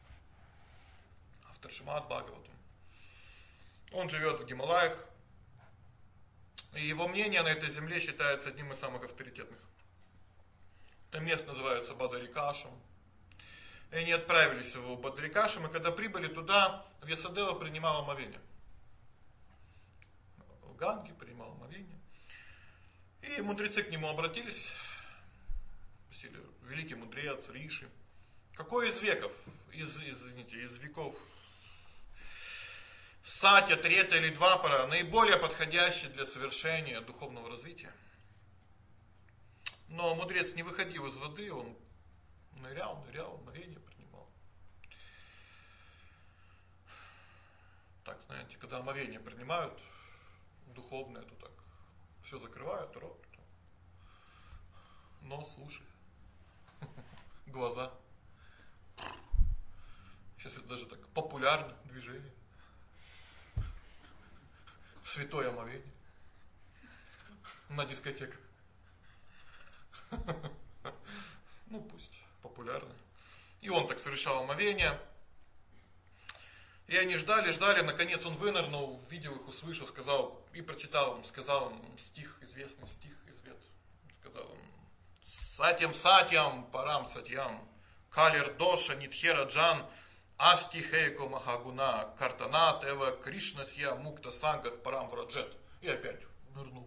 Автор Шримад Бхагаватам. Он живет в Гималаях. И его мнение на этой земле считается одним из самых авторитетных. Это место называется Бадарикашем. И они отправились в Бадарикашем, и когда прибыли туда, Вьясадева принимал омовение. В Ганге принимал омовение. И мудрецы к нему обратились, спросили, великий мудрец, Риши, какой из веков, из, извините, из веков, сатья, трета или двапара, наиболее подходящий для совершения духовного развития? Но мудрец не выходил из воды, он нырял, нырял, омовение принимал. Так, знаете, когда омовение принимают, духовное, то так, все закрывают, рот, нос, уши, глаза. Сейчас это даже так популярно движение. Святое омовение на дискотеках. Ну пусть популярно. И он так совершал омовение. И они ждали, ждали, наконец он вынырнул, видел их, услышал, сказал, и прочитал им, сказал им стих, известный стих из Вед. Сказал им: Сатьям сатьям парам сатьям, калер доша нитхера джан, асти хейко махагуна, картана тева кришнасья мукта сангах парам враджет. И опять нырнул.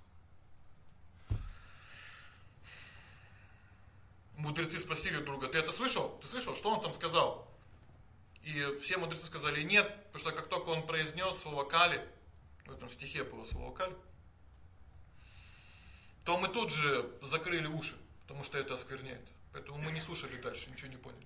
Мудрецы спросили друга: ты это слышал? Ты слышал, что он там сказал? И все мудрецы сказали нет, потому что как только он произнес слово Кали, в этом стихе было слово Кали, то мы тут же закрыли уши, потому что это оскверняет. Поэтому мы не слушали дальше, ничего не поняли.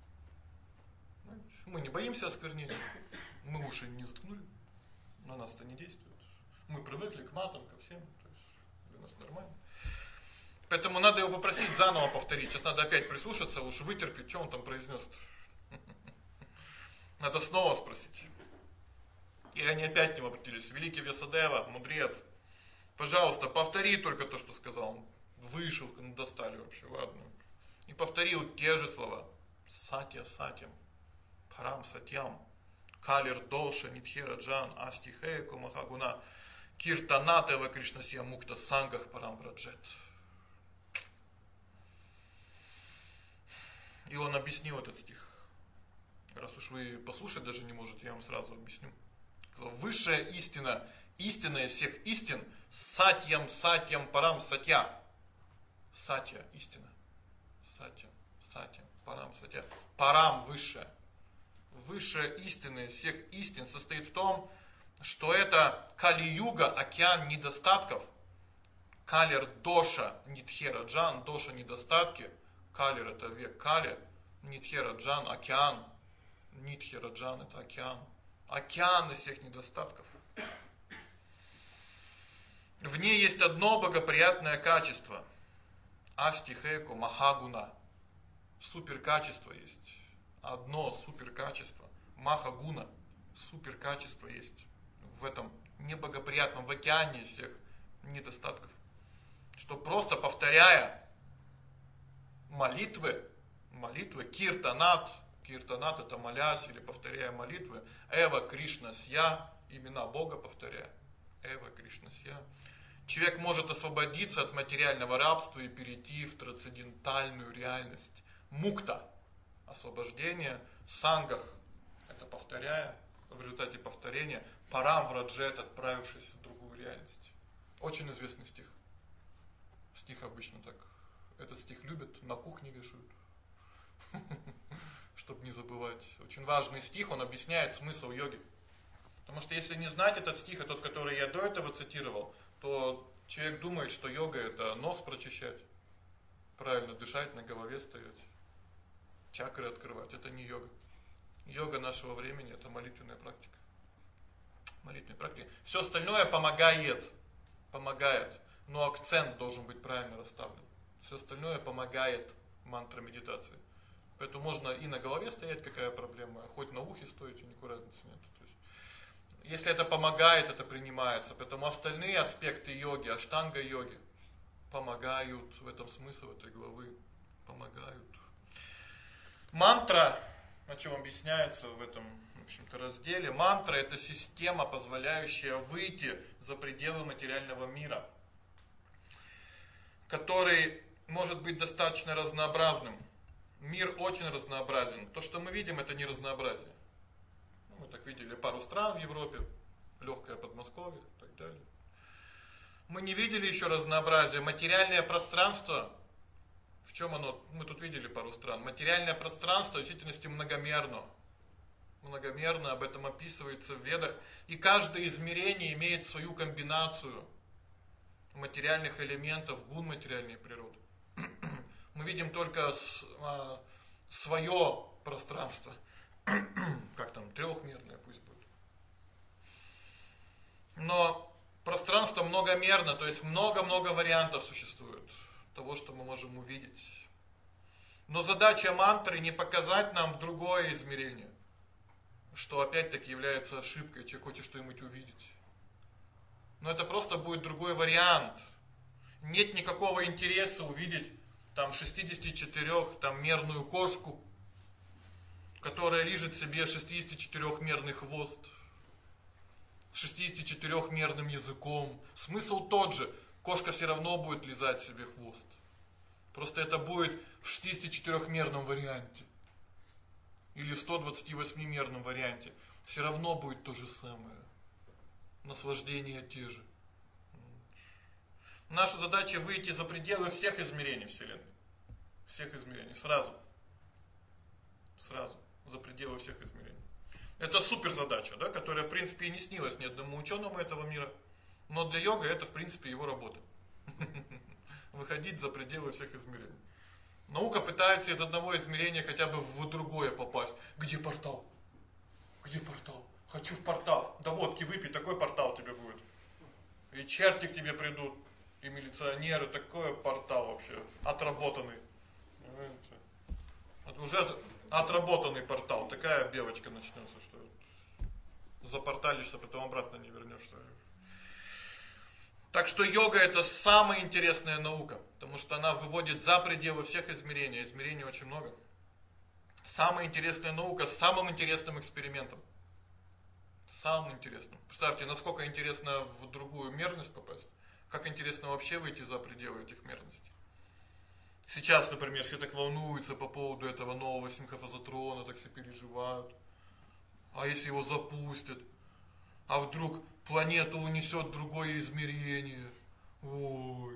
Мы не боимся осквернения, мы уши не заткнули, на нас это не действует. Мы привыкли к матам, ко всем, то есть для нас нормально. Поэтому надо его попросить заново повторить. Сейчас надо опять прислушаться, уж вытерпеть, что он там произнес. Надо снова спросить. И они опять к нему обратились. Великий Вьясадева, мудрец, пожалуйста, повтори только то, что сказал. Он вышел, достали вообще, ладно. И повторил те же слова. Сатья сатьям, парам сатьям, калир доша нитхера джан, астихейку махагуна, киртанатева кришнасья мукта сангах парам враджет. И он объяснил этот стих. Раз уж вы послушать даже не можете, я вам сразу объясню. Высшая истина, истина из всех истин, сатьям, сатьям, парам, сатья. Сатья, истина. Сатья, сатьям, парам, сатья. Парам, высшая. Высшая истина из всех истин состоит в том, что это Кали-юга, океан недостатков. Калер доша, нитхера джан, доша недостатки. Калер это век Кали, нитхера джан, океан. Нитхера джан это океан. Океан из всех недостатков. В ней есть одно благоприятное качество. Астихейку махагуна. Суперкачество есть. Одно суперкачество. Махагуна. Суперкачество есть. В этом неблагоприятном, в океане всех недостатков. Что просто повторяя молитвы, молитвы, киртанат, киртанат это молясь или повторяя молитвы, Эва Кришна Сья, имена Бога повторяя, Эва Кришна Сья, человек может освободиться от материального рабства и перейти в трансцендентальную реальность. Мукта, освобождение, сангах, это повторяя, в результате повторения, парам враджет, отправившись в другую реальность. Очень известный стих. Стих обычно так. Этот стих любят, на кухне вешают, чтобы не забывать. Очень важный стих, он объясняет смысл йоги. Потому что если не знать этот стих, и тот, который я до этого цитировал, то человек думает, что йога это нос прочищать, правильно дышать, на голове стоять, чакры открывать. Это не йога. Йога нашего времени это молитвенная практика. Молитвенная практика. Все остальное помогает. Помогает. Но акцент должен быть правильно расставлен. Все остальное помогает мантра медитации. Поэтому можно и на голове стоять, какая проблема, хоть на ухе стоять, никакой разницы нет. То есть, если это помогает, это принимается. Поэтому остальные аспекты йоги, аштанга-йоги, помогают, в этом смысл этой главы, помогают. Мантра, о чем объясняется в этом, в общем-то, разделе, мантра это система, позволяющая выйти за пределы материального мира, который может быть достаточно разнообразным. Мир очень разнообразен. То, что мы видим, это не разнообразие. Мы так видели пару стран в Европе, легкое Подмосковье и так далее. Мы не видели еще разнообразие. Материальное пространство, в чем оно? Мы тут видели пару стран. Материальное пространство в действительности многомерно. Многомерно, об этом описывается в Ведах. И каждое измерение имеет свою комбинацию материальных элементов, гун материальной природы. Мы видим только свое пространство, как там, трехмерное пусть будет. Но пространство многомерно, то есть много-много вариантов существует того, что мы можем увидеть. Но задача мантры не показать нам другое измерение, что опять-таки является ошибкой, человек хочет что-нибудь увидеть. Но это просто будет другой вариант. Нет никакого интереса увидеть там шестидесятичетырёхмерную кошку, которая лижет себе шестидесятичетырёхмерный хвост, шестидесятичетырёхмерным языком. Смысл тот же. Кошка все равно будет лизать себе хвост. Просто это будет в шестидесятичетырёхмерном варианте. Или в стодвадцативосьмимерном варианте. Все равно будет то же самое. Наслаждения те же. Наша задача выйти за пределы всех измерений Вселенной. Всех измерений. Сразу. Сразу. За пределы всех измерений. Это супер задача, да, которая в принципе и не снилась ни одному ученому этого мира. Но для йога это в принципе его работа. Выходить за пределы всех измерений. Наука пытается из одного измерения хотя бы в другое попасть. Где портал? Где портал? Хочу в портал. Да водки выпей, такой портал тебе будет. И черти к тебе придут. И милиционеры, такой портал вообще, отработанный. Это уже отработанный портал, такая белочка начнется, что запорталишься, потом обратно не вернешься. Так что йога это самая интересная наука, потому что она выводит за пределы всех измерений, измерений очень много. Самая интересная наука с самым интересным экспериментом. Самым интересным. Представьте, насколько интересно в другую мерность попасть, как интересно вообще выйти за пределы этих мерностей. Сейчас, например, все так волнуются по поводу этого нового синхрофазотрона, так все переживают. А если его запустят? А вдруг планету унесет в другое измерение? Ой.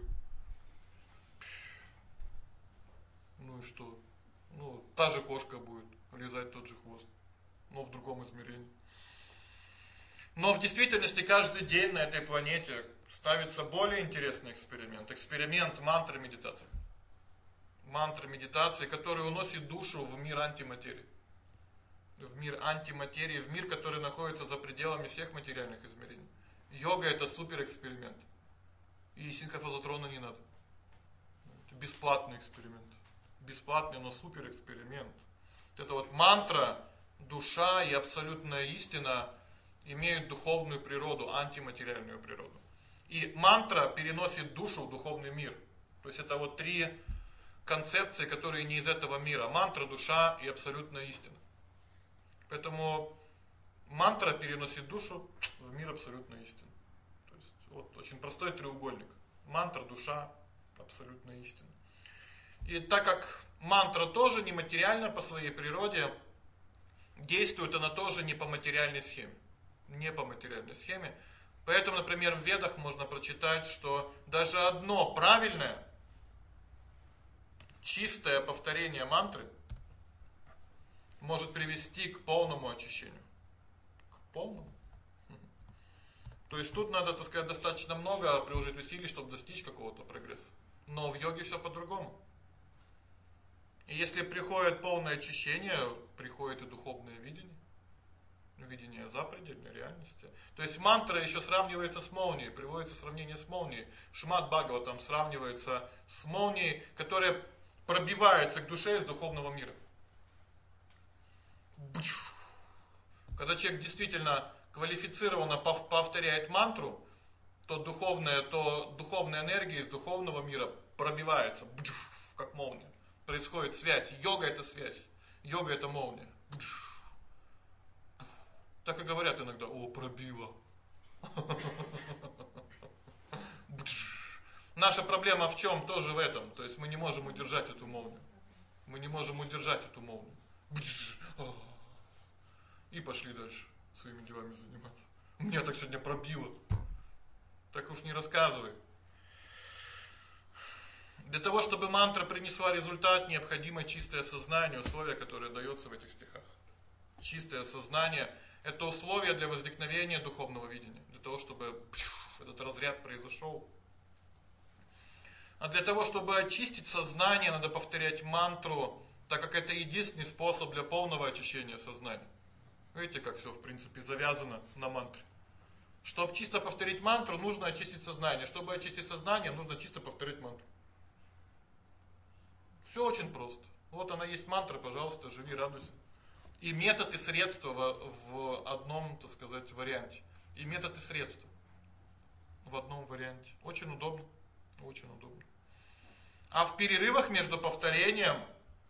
Ну и что? Ну, та же кошка будет лизать тот же хвост, но в другом измерении. Но в действительности каждый день на этой планете ставится более интересный эксперимент. Эксперимент мантры медитации. Мантра медитации, который уносит душу в мир антиматерии. В мир антиматерии, в мир, который находится за пределами всех материальных измерений. Йога это супер эксперимент. И синхрофазотрона не надо. Это бесплатный эксперимент. Бесплатный, но супер эксперимент. Это вот мантра, душа и абсолютная истина имеют духовную природу, антиматериальную природу. И мантра переносит душу в духовный мир. То есть это вот три концепции, которые не из этого мира. Мантра, душа и абсолютная истина. Поэтому мантра переносит душу в мир абсолютной истины. То есть вот очень простой треугольник. Мантра, душа, абсолютная истина. И так как мантра тоже нематериальна по своей природе, действует она тоже не по материальной схеме. Не по материальной схеме. Поэтому, например, в Ведах можно прочитать, что даже одно правильное, чистое повторение мантры может привести к полному очищению. К полному. То есть тут надо, так сказать, достаточно много приложить усилий, чтобы достичь какого-то прогресса. Но в йоге все по-другому. И если приходит полное очищение, приходит и духовное видение. Видение запредельной реальности. То есть мантра еще сравнивается с молнией, приводится сравнение с молнией. Шримад Бхагаватам сравнивается с молнией, которая пробивается к душе из духовного мира. Когда человек действительно квалифицированно повторяет мантру, то духовная, то духовная энергия из духовного мира пробивается, как молния. Происходит связь. Йога это связь. Йога это молния. Так и говорят иногда: о, пробило. Наша проблема в чем? Тоже в этом. То есть мы не можем удержать эту молнию. Мы не можем удержать эту молнию. И пошли дальше своими делами заниматься. Меня так сегодня пробило. Так уж не рассказывай. Для того, чтобы мантра принесла результат, необходимо чистое сознание, условие, которое дается в этих стихах. Чистое сознание – это условие для возникновения духовного видения. Для того, чтобы этот разряд произошел. А для того, чтобы очистить сознание, надо повторять мантру, так как это единственный способ для полного очищения сознания. Видите, как все в принципе завязано на мантре. Чтобы чисто повторить мантру, нужно очистить сознание. Чтобы очистить сознание, нужно чисто повторить мантру. Все очень просто. Вот она есть мантра, пожалуйста, живи, радуйся. И метод и средства в одном, так сказать, варианте. И метод и средства в одном варианте. Очень удобно. Очень удобно. А в перерывах между повторением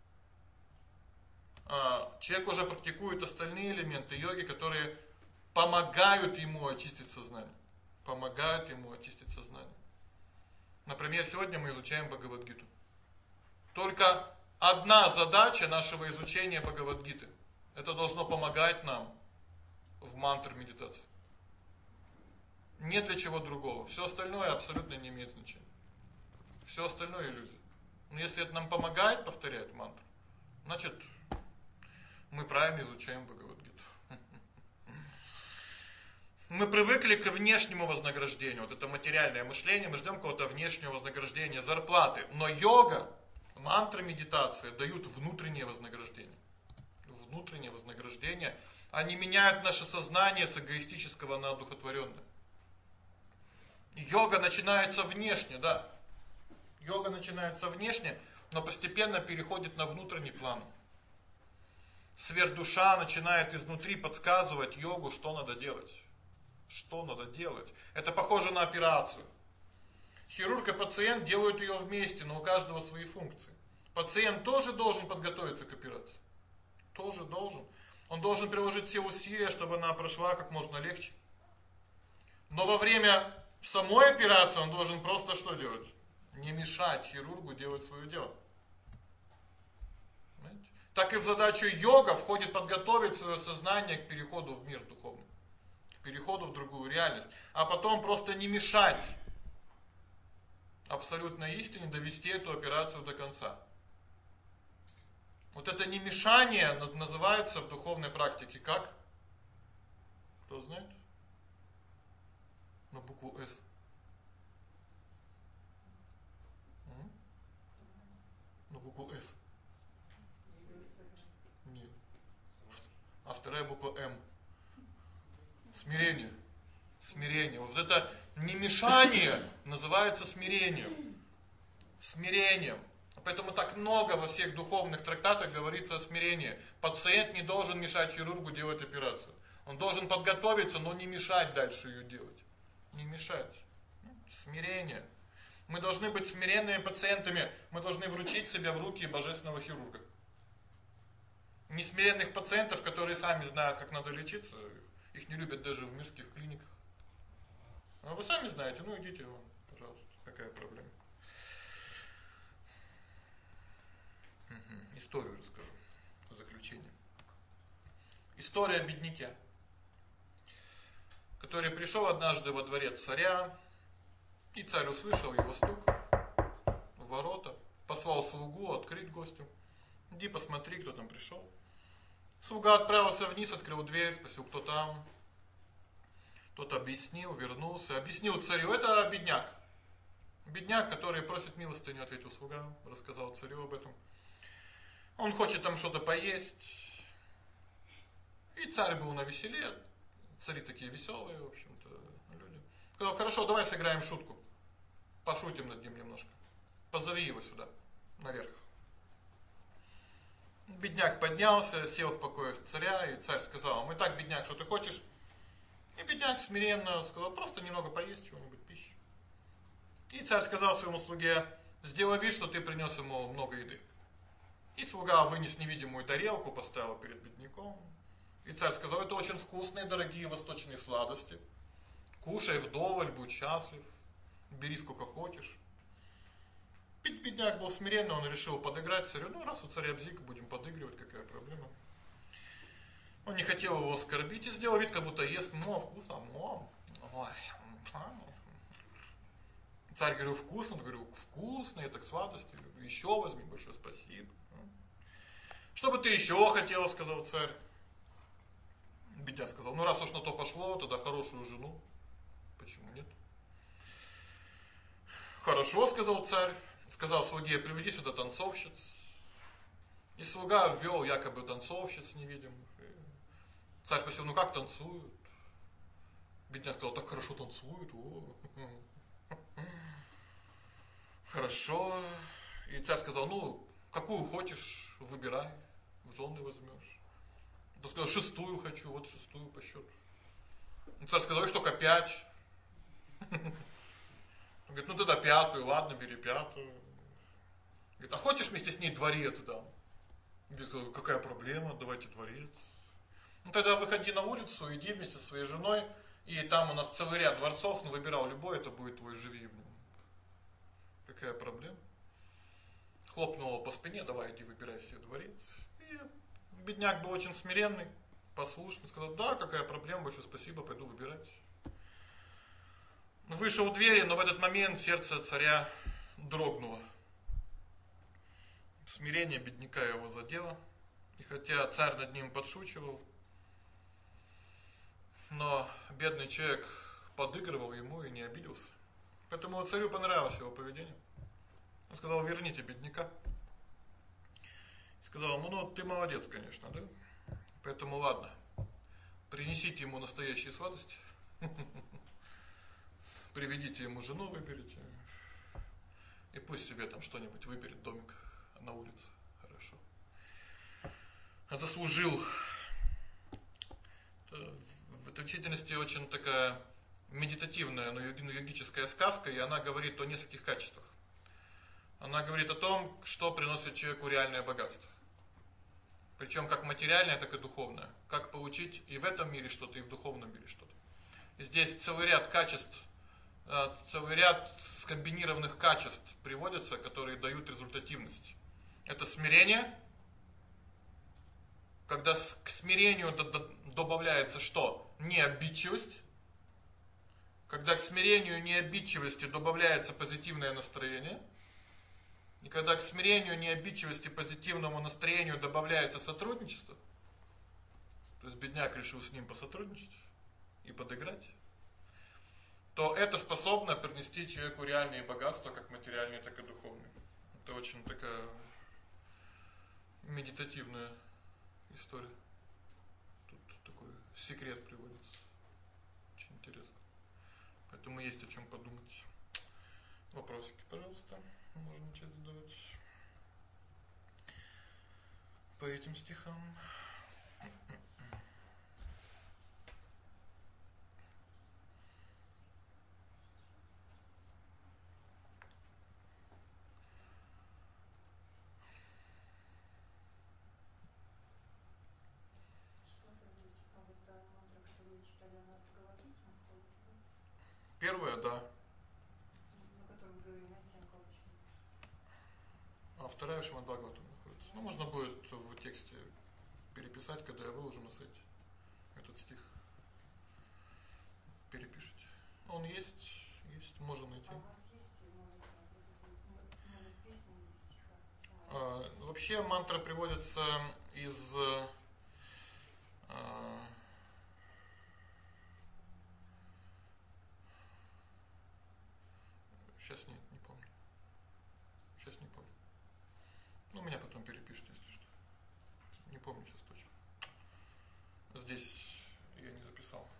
человек уже практикует остальные элементы йоги, которые помогают ему очистить сознание. Помогают ему очистить сознание. Например, сегодня мы изучаем Бхагавад-гиту. Только одна задача нашего изучения Бхагавад-гиты. Это должно помогать нам в мантр медитации. Нет для чего другого. Все остальное абсолютно не имеет значения. Все остальное иллюзия. Но если это нам помогает повторять мантру, значит, мы правильно изучаем Бхагавад-гиту. Мы привыкли к внешнему вознаграждению. Вот это материальное мышление, мы ждем какого-то внешнего вознаграждения, зарплаты. Но йога, мантры, медитация дают внутреннее вознаграждение. Внутреннее вознаграждение. Они меняют наше сознание с эгоистического на одухотворенное. Йога начинается внешне, да. Йога начинается внешне, но постепенно переходит на внутренний план. Сверхдуша начинает изнутри подсказывать йогу, что надо делать. Что надо делать. Это похоже на операцию. Хирург и пациент делают ее вместе, но у каждого свои функции. Пациент тоже должен подготовиться к операции. Тоже должен. Он должен приложить все усилия, чтобы она прошла как можно легче. Но во время самой операции он должен просто что делать? Не мешать хирургу делать свое дело. Понимаете? Так и в задачу йога входит подготовить свое сознание к переходу в мир духовный. К переходу в другую реальность. А потом просто не мешать абсолютной истине довести эту операцию до конца. Вот это немешание называется в духовной практике как? Кто знает? На букву С. На букву С. Нет. А вторая буква М. Смирение. Смирение. Вот это немешание называется смирением. Смирением. Поэтому так много во всех духовных трактатах говорится о смирении. Пациент не должен мешать хирургу делать операцию. Он должен подготовиться, но не мешать дальше ее делать. Не мешать. Смирение. Мы должны быть смиренными пациентами. Мы должны вручить себя в руки божественного хирурга. Несмиренных пациентов, которые сами знают, как надо лечиться, их не любят даже в мирских клиниках. А вы сами знаете, ну идите вон, пожалуйста, какая проблема. Угу. Историю расскажу в заключение. История о бедняке, который пришел однажды во дворец царя, и царь услышал его стук в ворота, послал слугу открыть гостю. Иди посмотри, кто там пришел. Слуга отправился вниз, открыл дверь, спросил, кто там. Тот объяснил, вернулся, объяснил царю, это бедняк. Бедняк, который просит милостыню, ответил слуга, рассказал царю об этом. Он хочет там что-то поесть. И царь был навеселе. Цари такие веселые, в общем-то, люди. Сказал, хорошо, давай сыграем шутку. Пошутим над ним немножко. Позови его сюда, наверх. Бедняк поднялся, сел в покоях царя, и царь сказал, ему, итак, бедняк, что ты хочешь? И бедняк смиренно сказал, просто немного поесть чего-нибудь, пищи. И царь сказал своему слуге, сделай вид, что ты принес ему много еды. И слуга вынес невидимую тарелку, поставил перед бедняком. И царь сказал, это очень вкусные, дорогие восточные сладости. Кушай вдоволь, будь счастлив, бери сколько хочешь. Бедняк был смиренный, он решил подыграть царю. Ну, раз у царя бзик, будем подыгрывать, какая проблема. Он не хотел его оскорбить и сделал вид, как будто ест. Мо, вкусно, мо. Ой. Царь говорил, вкусно, он говорил, вкусно, я так сладости люблю. Еще возьми, большое спасибо. Что бы ты еще хотел, сказал царь. Бедняк сказал, ну раз уж на то пошло, тогда хорошую жену. Почему нет? Хорошо, сказал царь. Сказал слуге, приведи сюда танцовщиц. И слуга ввел якобы танцовщиц невидимых. Царь спросил, ну как танцуют? Бедняк сказал, так хорошо танцуют. О. Хорошо. И царь сказал, ну, какую хочешь, выбирай, в жены возьмешь. Тот сказал, шестую хочу, вот шестую по счету. И царь сказал, их только пять. Он говорит, ну тогда пятую, ладно, бери пятую. Говорит, а хочешь вместе с ней дворец дам? Говорит, какая проблема, давайте дворец. Ну тогда выходи на улицу, иди вместе со своей женой, и там у нас целый ряд дворцов, ну выбирал любой, это будет твой, живи в нем. Какая проблема? Хлопнул его по спине, давай иди выбирай себе дворец. И бедняк был очень смиренный, послушный, сказал, да, какая проблема, большое спасибо, пойду выбирать. Вышел у двери, но в этот момент сердце царя дрогнуло. Смирение бедняка его задело. И хотя царь над ним подшучивал, но бедный человек подыгрывал ему и не обиделся. Поэтому царю понравилось его поведение. Он сказал, верните бедняка. И сказал ему, ну ты молодец, конечно, да? Поэтому ладно, принесите ему настоящие сладости. Приведите ему жену, выберите. И пусть себе там что-нибудь выберет, домик на улице. Хорошо. заслужил. В действительности очень такая медитативная, но йогическая сказка, и она говорит о нескольких качествах. Она говорит о том, что приносит человеку реальное богатство. Причем как материальное, так и духовное. Как получить и в этом мире что-то, и в духовном мире что-то. И здесь целый ряд качеств, целый ряд скомбинированных качеств приводятся, которые дают результативность. Это смирение. Когда к смирению добавляется что? Необидчивость. Когда к смирению и необидчивости добавляется позитивное настроение. И когда к смирению, необидчивости, позитивному настроению добавляется сотрудничество, то есть бедняк решил с ним посотрудничать и подыграть, то это способно принести человеку реальные богатства, как материальные, так и духовные. Это очень такая медитативная история. Тут такой секрет приводится. Очень интересно. Поэтому есть о чем подумать. Вопросики, пожалуйста. Можно начать задавать по этим стихам. Первое, да. А вторая Шримад Бхагаватам находится. Ну, можно будет в тексте переписать, когда я выложу на сайте этот стих. Перепишите. Он есть, есть, можно найти. А, вообще мантра приводится из а, сейчас нет, не помню. Сейчас не помню. Ну, меня потом перепишут, если что. Не помню сейчас точно. Здесь я не записал.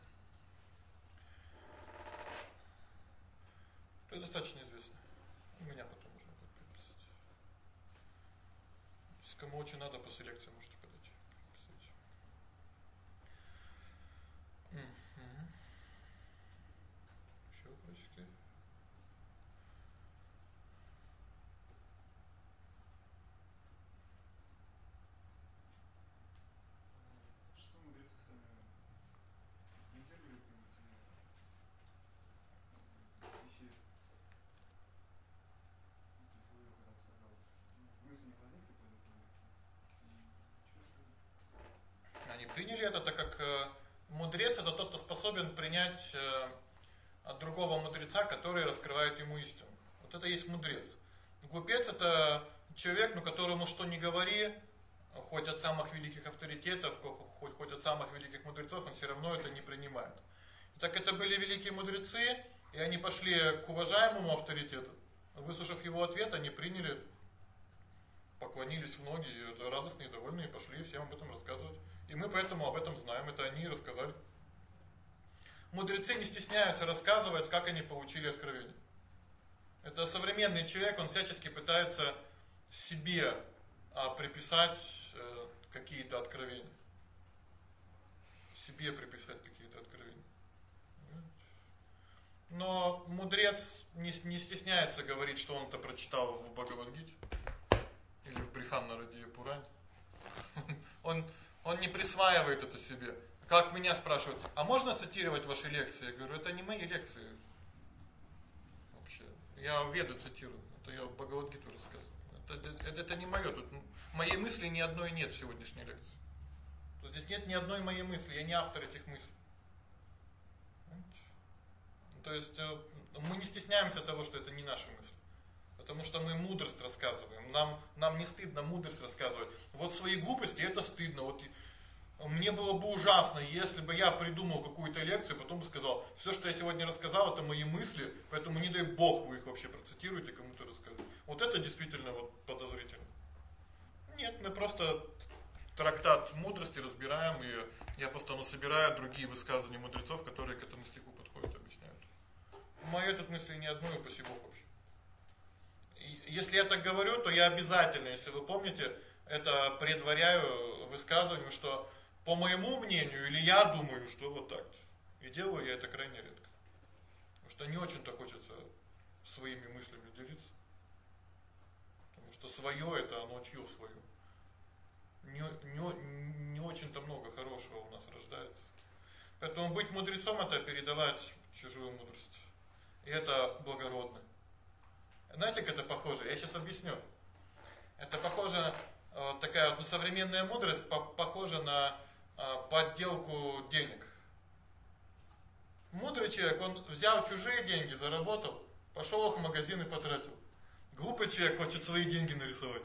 Это достаточно известно. У меня потом можно будет переписать. Если кому очень надо, после лекции можете подать. Переписать. Угу. Еще вопросики? Они приняли это, так как э, мудрец это тот, кто способен принять э, от другого мудреца, который раскрывает ему истину. Вот это и есть мудрец. Глупец это человек, ну которому что ни говори, хоть от самых великих авторитетов, хоть, хоть от самых великих мудрецов, он все равно это не принимает. Так это были великие мудрецы, и они пошли к уважаемому авторитету. Выслушав его ответ, они приняли, поклонились в ноги, и это радостные, довольные, и пошли всем об этом рассказывать. И мы поэтому об этом знаем, это они рассказали. Мудрецы не стесняются рассказывать, как они получили откровение. Это современный человек, он всячески пытается себе а, приписать э, какие-то откровения. Себе приписать какие-то откровения. Но мудрец не, не стесняется говорить, что он это прочитал в Бхагавад-гите или в Бриханнарадия Пуране. Он, он не присваивает это себе. Как меня спрашивают, а можно цитировать ваши лекции? Я говорю, это не мои лекции. Вообще, я Веды цитирую, это я Бхагавад-гиту рассказываю. Это, это, это не мое, тут моей мысли ни одной нет в сегодняшней лекции. Здесь нет ни одной моей мысли, я не автор этих мыслей. То есть мы не стесняемся того, что это не наши мысли. Потому что мы мудрость рассказываем. Нам, нам не стыдно мудрость рассказывать. Вот свои глупости это стыдно. Вот мне было бы ужасно, если бы я придумал какую-то лекцию, потом бы сказал, все, что я сегодня рассказал, это мои мысли, поэтому не дай бог вы их вообще процитируете, кому-то рассказываете. Вот это действительно вот подозрительно. Нет, мы просто трактат мудрости разбираем, и я просто собираю другие высказывания мудрецов, которые к этому стиху подходят, объясняют. Моей тут мысли ни одной, упаси Бог вообще. И если я так говорю, то я обязательно, если вы помните, это предваряю высказыванию, что по моему мнению или я думаю, что вот так. И делаю я это крайне редко. Потому что не очень-то хочется своими мыслями делиться. Потому что свое это оно чье свое. Не, не, не очень-то много хорошего у нас рождается. Поэтому быть мудрецом это передавать чужую мудрость. И это благородно. Знаете, как это похоже? Я сейчас объясню. Это похоже, такая вот современная мудрость похожа на подделку денег. Мудрый человек, он взял чужие деньги, заработал, пошел их в магазин и потратил. Глупый человек хочет свои деньги нарисовать.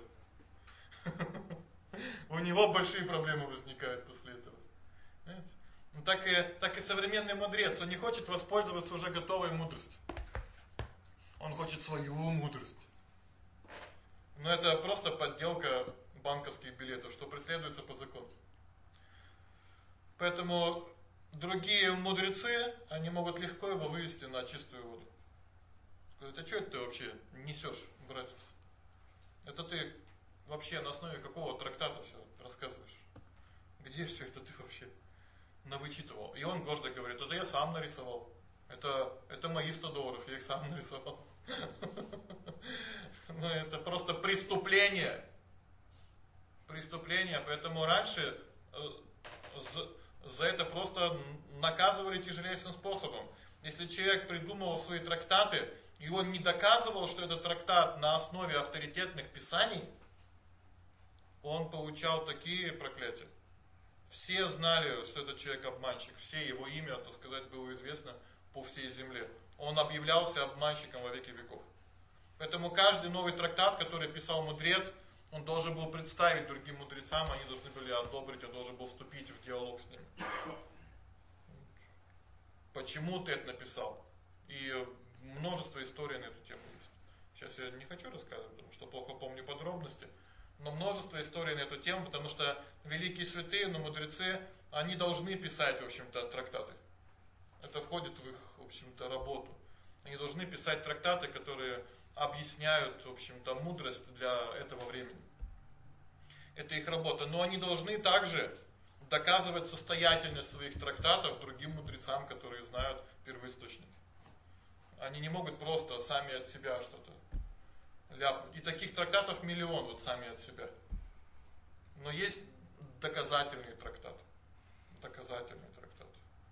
У него большие проблемы возникают после этого. Ну, так и, так и современный мудрец, он не хочет воспользоваться уже готовой мудростью. Он хочет свою мудрость. Но это просто подделка банковских билетов, что преследуется по закону. Поэтому другие мудрецы, они могут легко его вывести на чистую воду. Сказать: а что это ты вообще несешь, братец? Это ты вообще на основе какого трактата все рассказываешь? Где все это ты вообще навычитывал? И он гордо говорит: это я сам нарисовал. Это, это мои сто долларов, я их сам нарисовал. Ну это просто преступление. Преступление, поэтому раньше за, за это просто наказывали тяжелейшим способом. Если человек придумывал свои трактаты, и он не доказывал, что это трактат на основе авторитетных писаний, он получал такие проклятия. Все знали, что этот человек обманщик, все его имя, так сказать, было известно по всей земле. Он объявлялся обманщиком во веки веков. Поэтому каждый новый трактат, который писал мудрец, он должен был представить другим мудрецам, они должны были одобрить, он должен был вступить в диалог с ними. Почему ты это написал? И множество историй на эту тему есть. Сейчас я не хочу рассказывать, потому что плохо помню подробности, но множество историй на эту тему, потому что великие святые, но мудрецы, они должны писать, в общем-то, трактаты. Это входит в их, в общем-то, работу. Они должны писать трактаты, которые объясняют, в общем-то, мудрость для этого времени. Это их работа. Но они должны также доказывать состоятельность своих трактатов другим мудрецам, которые знают первоисточник. Они не могут просто сами от себя что-то ляпнуть. И таких трактатов миллион, вот сами от себя. Но есть доказательные трактаты. Доказательные трактаты.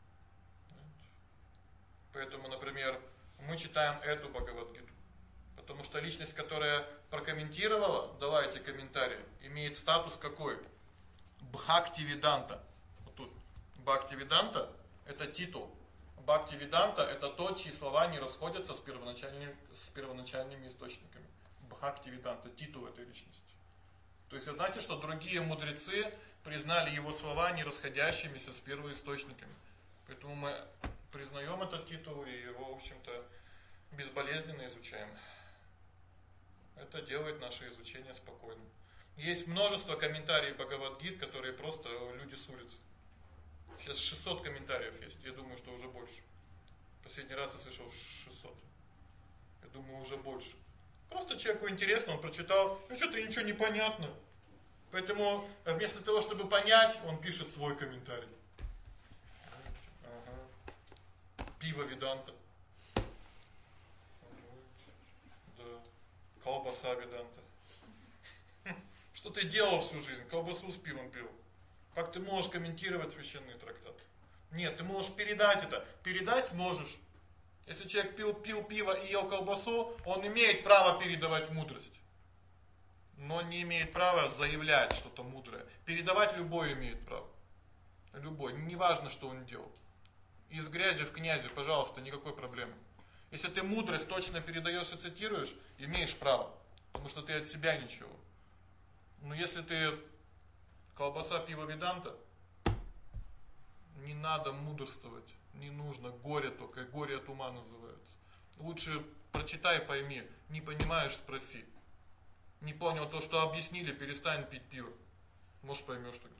Поэтому, например, мы читаем эту Бхагавад-гиту. Потому что личность, которая прокомментировала, дала эти комментарии, имеет статус какой? Бхактивиданта. Вот тут Бхактивиданта это титул. Бхактивиданта это тот, чьи слова не расходятся с первоначальными, с первоначальными источниками. Бхактивиданта титул этой личности. То есть вы знаете, что другие мудрецы признали его слова не расходящимися с первоисточниками. Поэтому мы признаем этот титул и его, в общем-то, безболезненно изучаем. Это делает наше изучение спокойным. Есть множество комментариев Бхагавад-гит, которые просто люди с улицы. Сейчас шестьсот комментариев есть, я думаю, что уже больше. Последний раз я слышал шестьсот. Я думаю, уже больше. Просто человеку интересно, он прочитал, ну что-то ничего не понятно. Поэтому вместо того, чтобы понять, он пишет свой комментарий. Ага. Пиво Веданта. Да. Колбаса Веданта. Что ты делал всю жизнь? Колбасу с пивом пил. Как ты можешь комментировать священный трактат? Нет, ты можешь передать это. Передать можешь. Если человек пил, пил пиво и ел колбасу, он имеет право передавать мудрость. Но не имеет права заявлять что-то мудрое. Передавать любой имеет право. Любой. Неважно, что он делал. Из грязи в князи, пожалуйста, никакой проблемы. Если ты мудрость точно передаешь и цитируешь, имеешь право. Потому что ты от себя ничего. Но если ты колбаса, пиво Веданта, не надо мудрствовать. Не нужно. Горе только. Горе от ума называется. Лучше прочитай, пойми. Не понимаешь, спроси. Не понял то, что объяснили, перестань пить пиво. Может, поймешь тогда.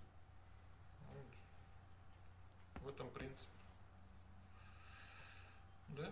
В этом принцип. Да?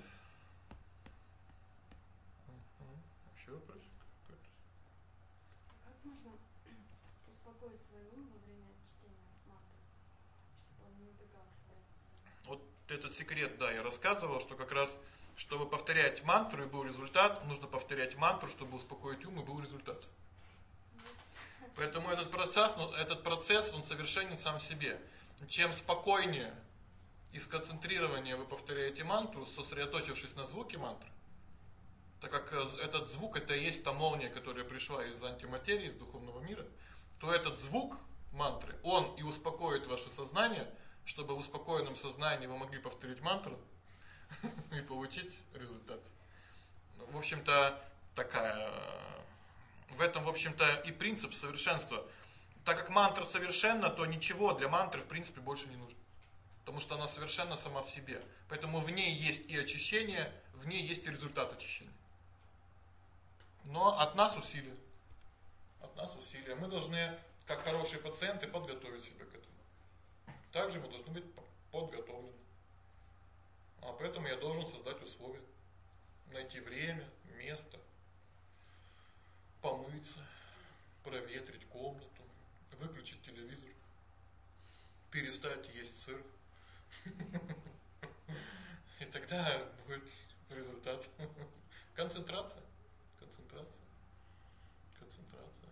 Угу. Еще вопрос какой-то? Как можно успокоить свой ум во время чтения мантры, чтобы он не убегал к своей. Вот этот секрет, да, я рассказывал, что как раз, чтобы повторять мантру и был результат, нужно повторять мантру, чтобы успокоить ум и был результат. Поэтому этот процесс, ну, этот процесс, он совершенен сам себе. Чем спокойнее и сконцентрированнее вы повторяете мантру, сосредоточившись на звуке мантры, так как этот звук это и есть та молния, которая пришла из антиматерии, из духовного мира, то этот звук мантры, он и успокоит ваше сознание, чтобы в успокоенном сознании вы могли повторить мантру и получить результат. В общем-то, такая в этом, в общем-то, и принцип совершенства. Так как мантра совершенна, то ничего для мантры, в принципе, больше не нужно. Потому что она совершенна сама в себе. Поэтому в ней есть и очищение, в ней есть и результат очищения. Но от нас усилия. От нас усилия. Мы должны, как хорошие пациенты, подготовить себя к этому. Также мы должны быть подготовлены. А поэтому я должен создать условия. Найти время, место, помыться, проветрить комнату, выключить телевизор, перестать есть сыр. И тогда будет результат. Концентрация. Концентрация. Концентрация.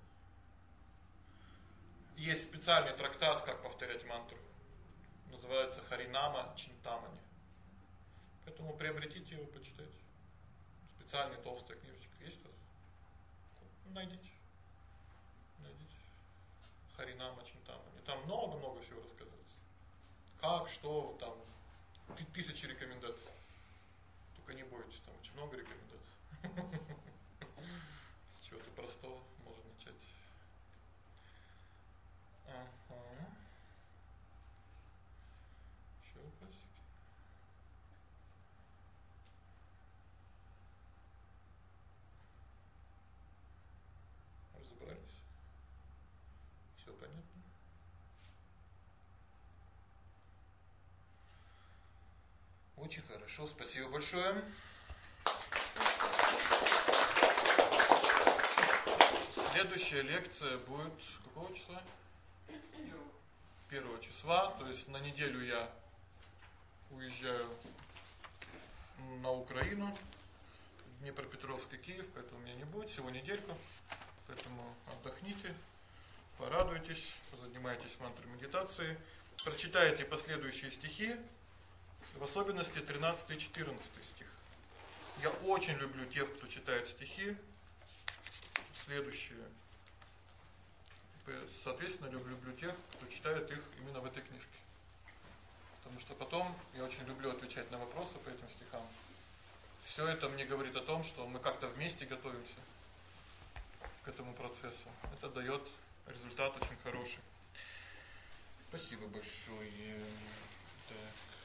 Есть специальный трактат, как повторять мантру. Называется Харинама Чинтамани. Поэтому приобретите его, почитайте. Специальная толстая книжечка есть у вас? Найдите. Найдите. Харинама Чинтамани. Там много-много всего рассказывается. Как, что, там тысячи рекомендаций. Только не бойтесь, там очень много рекомендаций. С чего-то простого можно начать. Ага. Ещё вопросики? Разобрались? Всё понятно? Очень хорошо, спасибо большое. Следующая лекция будет какого числа? Первого числа, то есть на неделю я уезжаю на Украину, Днепропетровск и Киев, поэтому меня не будет всего недельку. Поэтому отдохните, порадуйтесь, позанимайтесь мантрой медитации, прочитайте последующие стихи, в особенности тринадцатый и четырнадцатый стих. Я очень люблю тех, кто читает стихи. Следующие. Соответственно, люблю, люблю тех, кто читает их именно в этой книжке. Потому что потом я очень люблю отвечать на вопросы по этим стихам. Всё это мне говорит о том, что мы как-то вместе готовимся к этому процессу. Это даёт результат очень хороший. Спасибо большое. Так.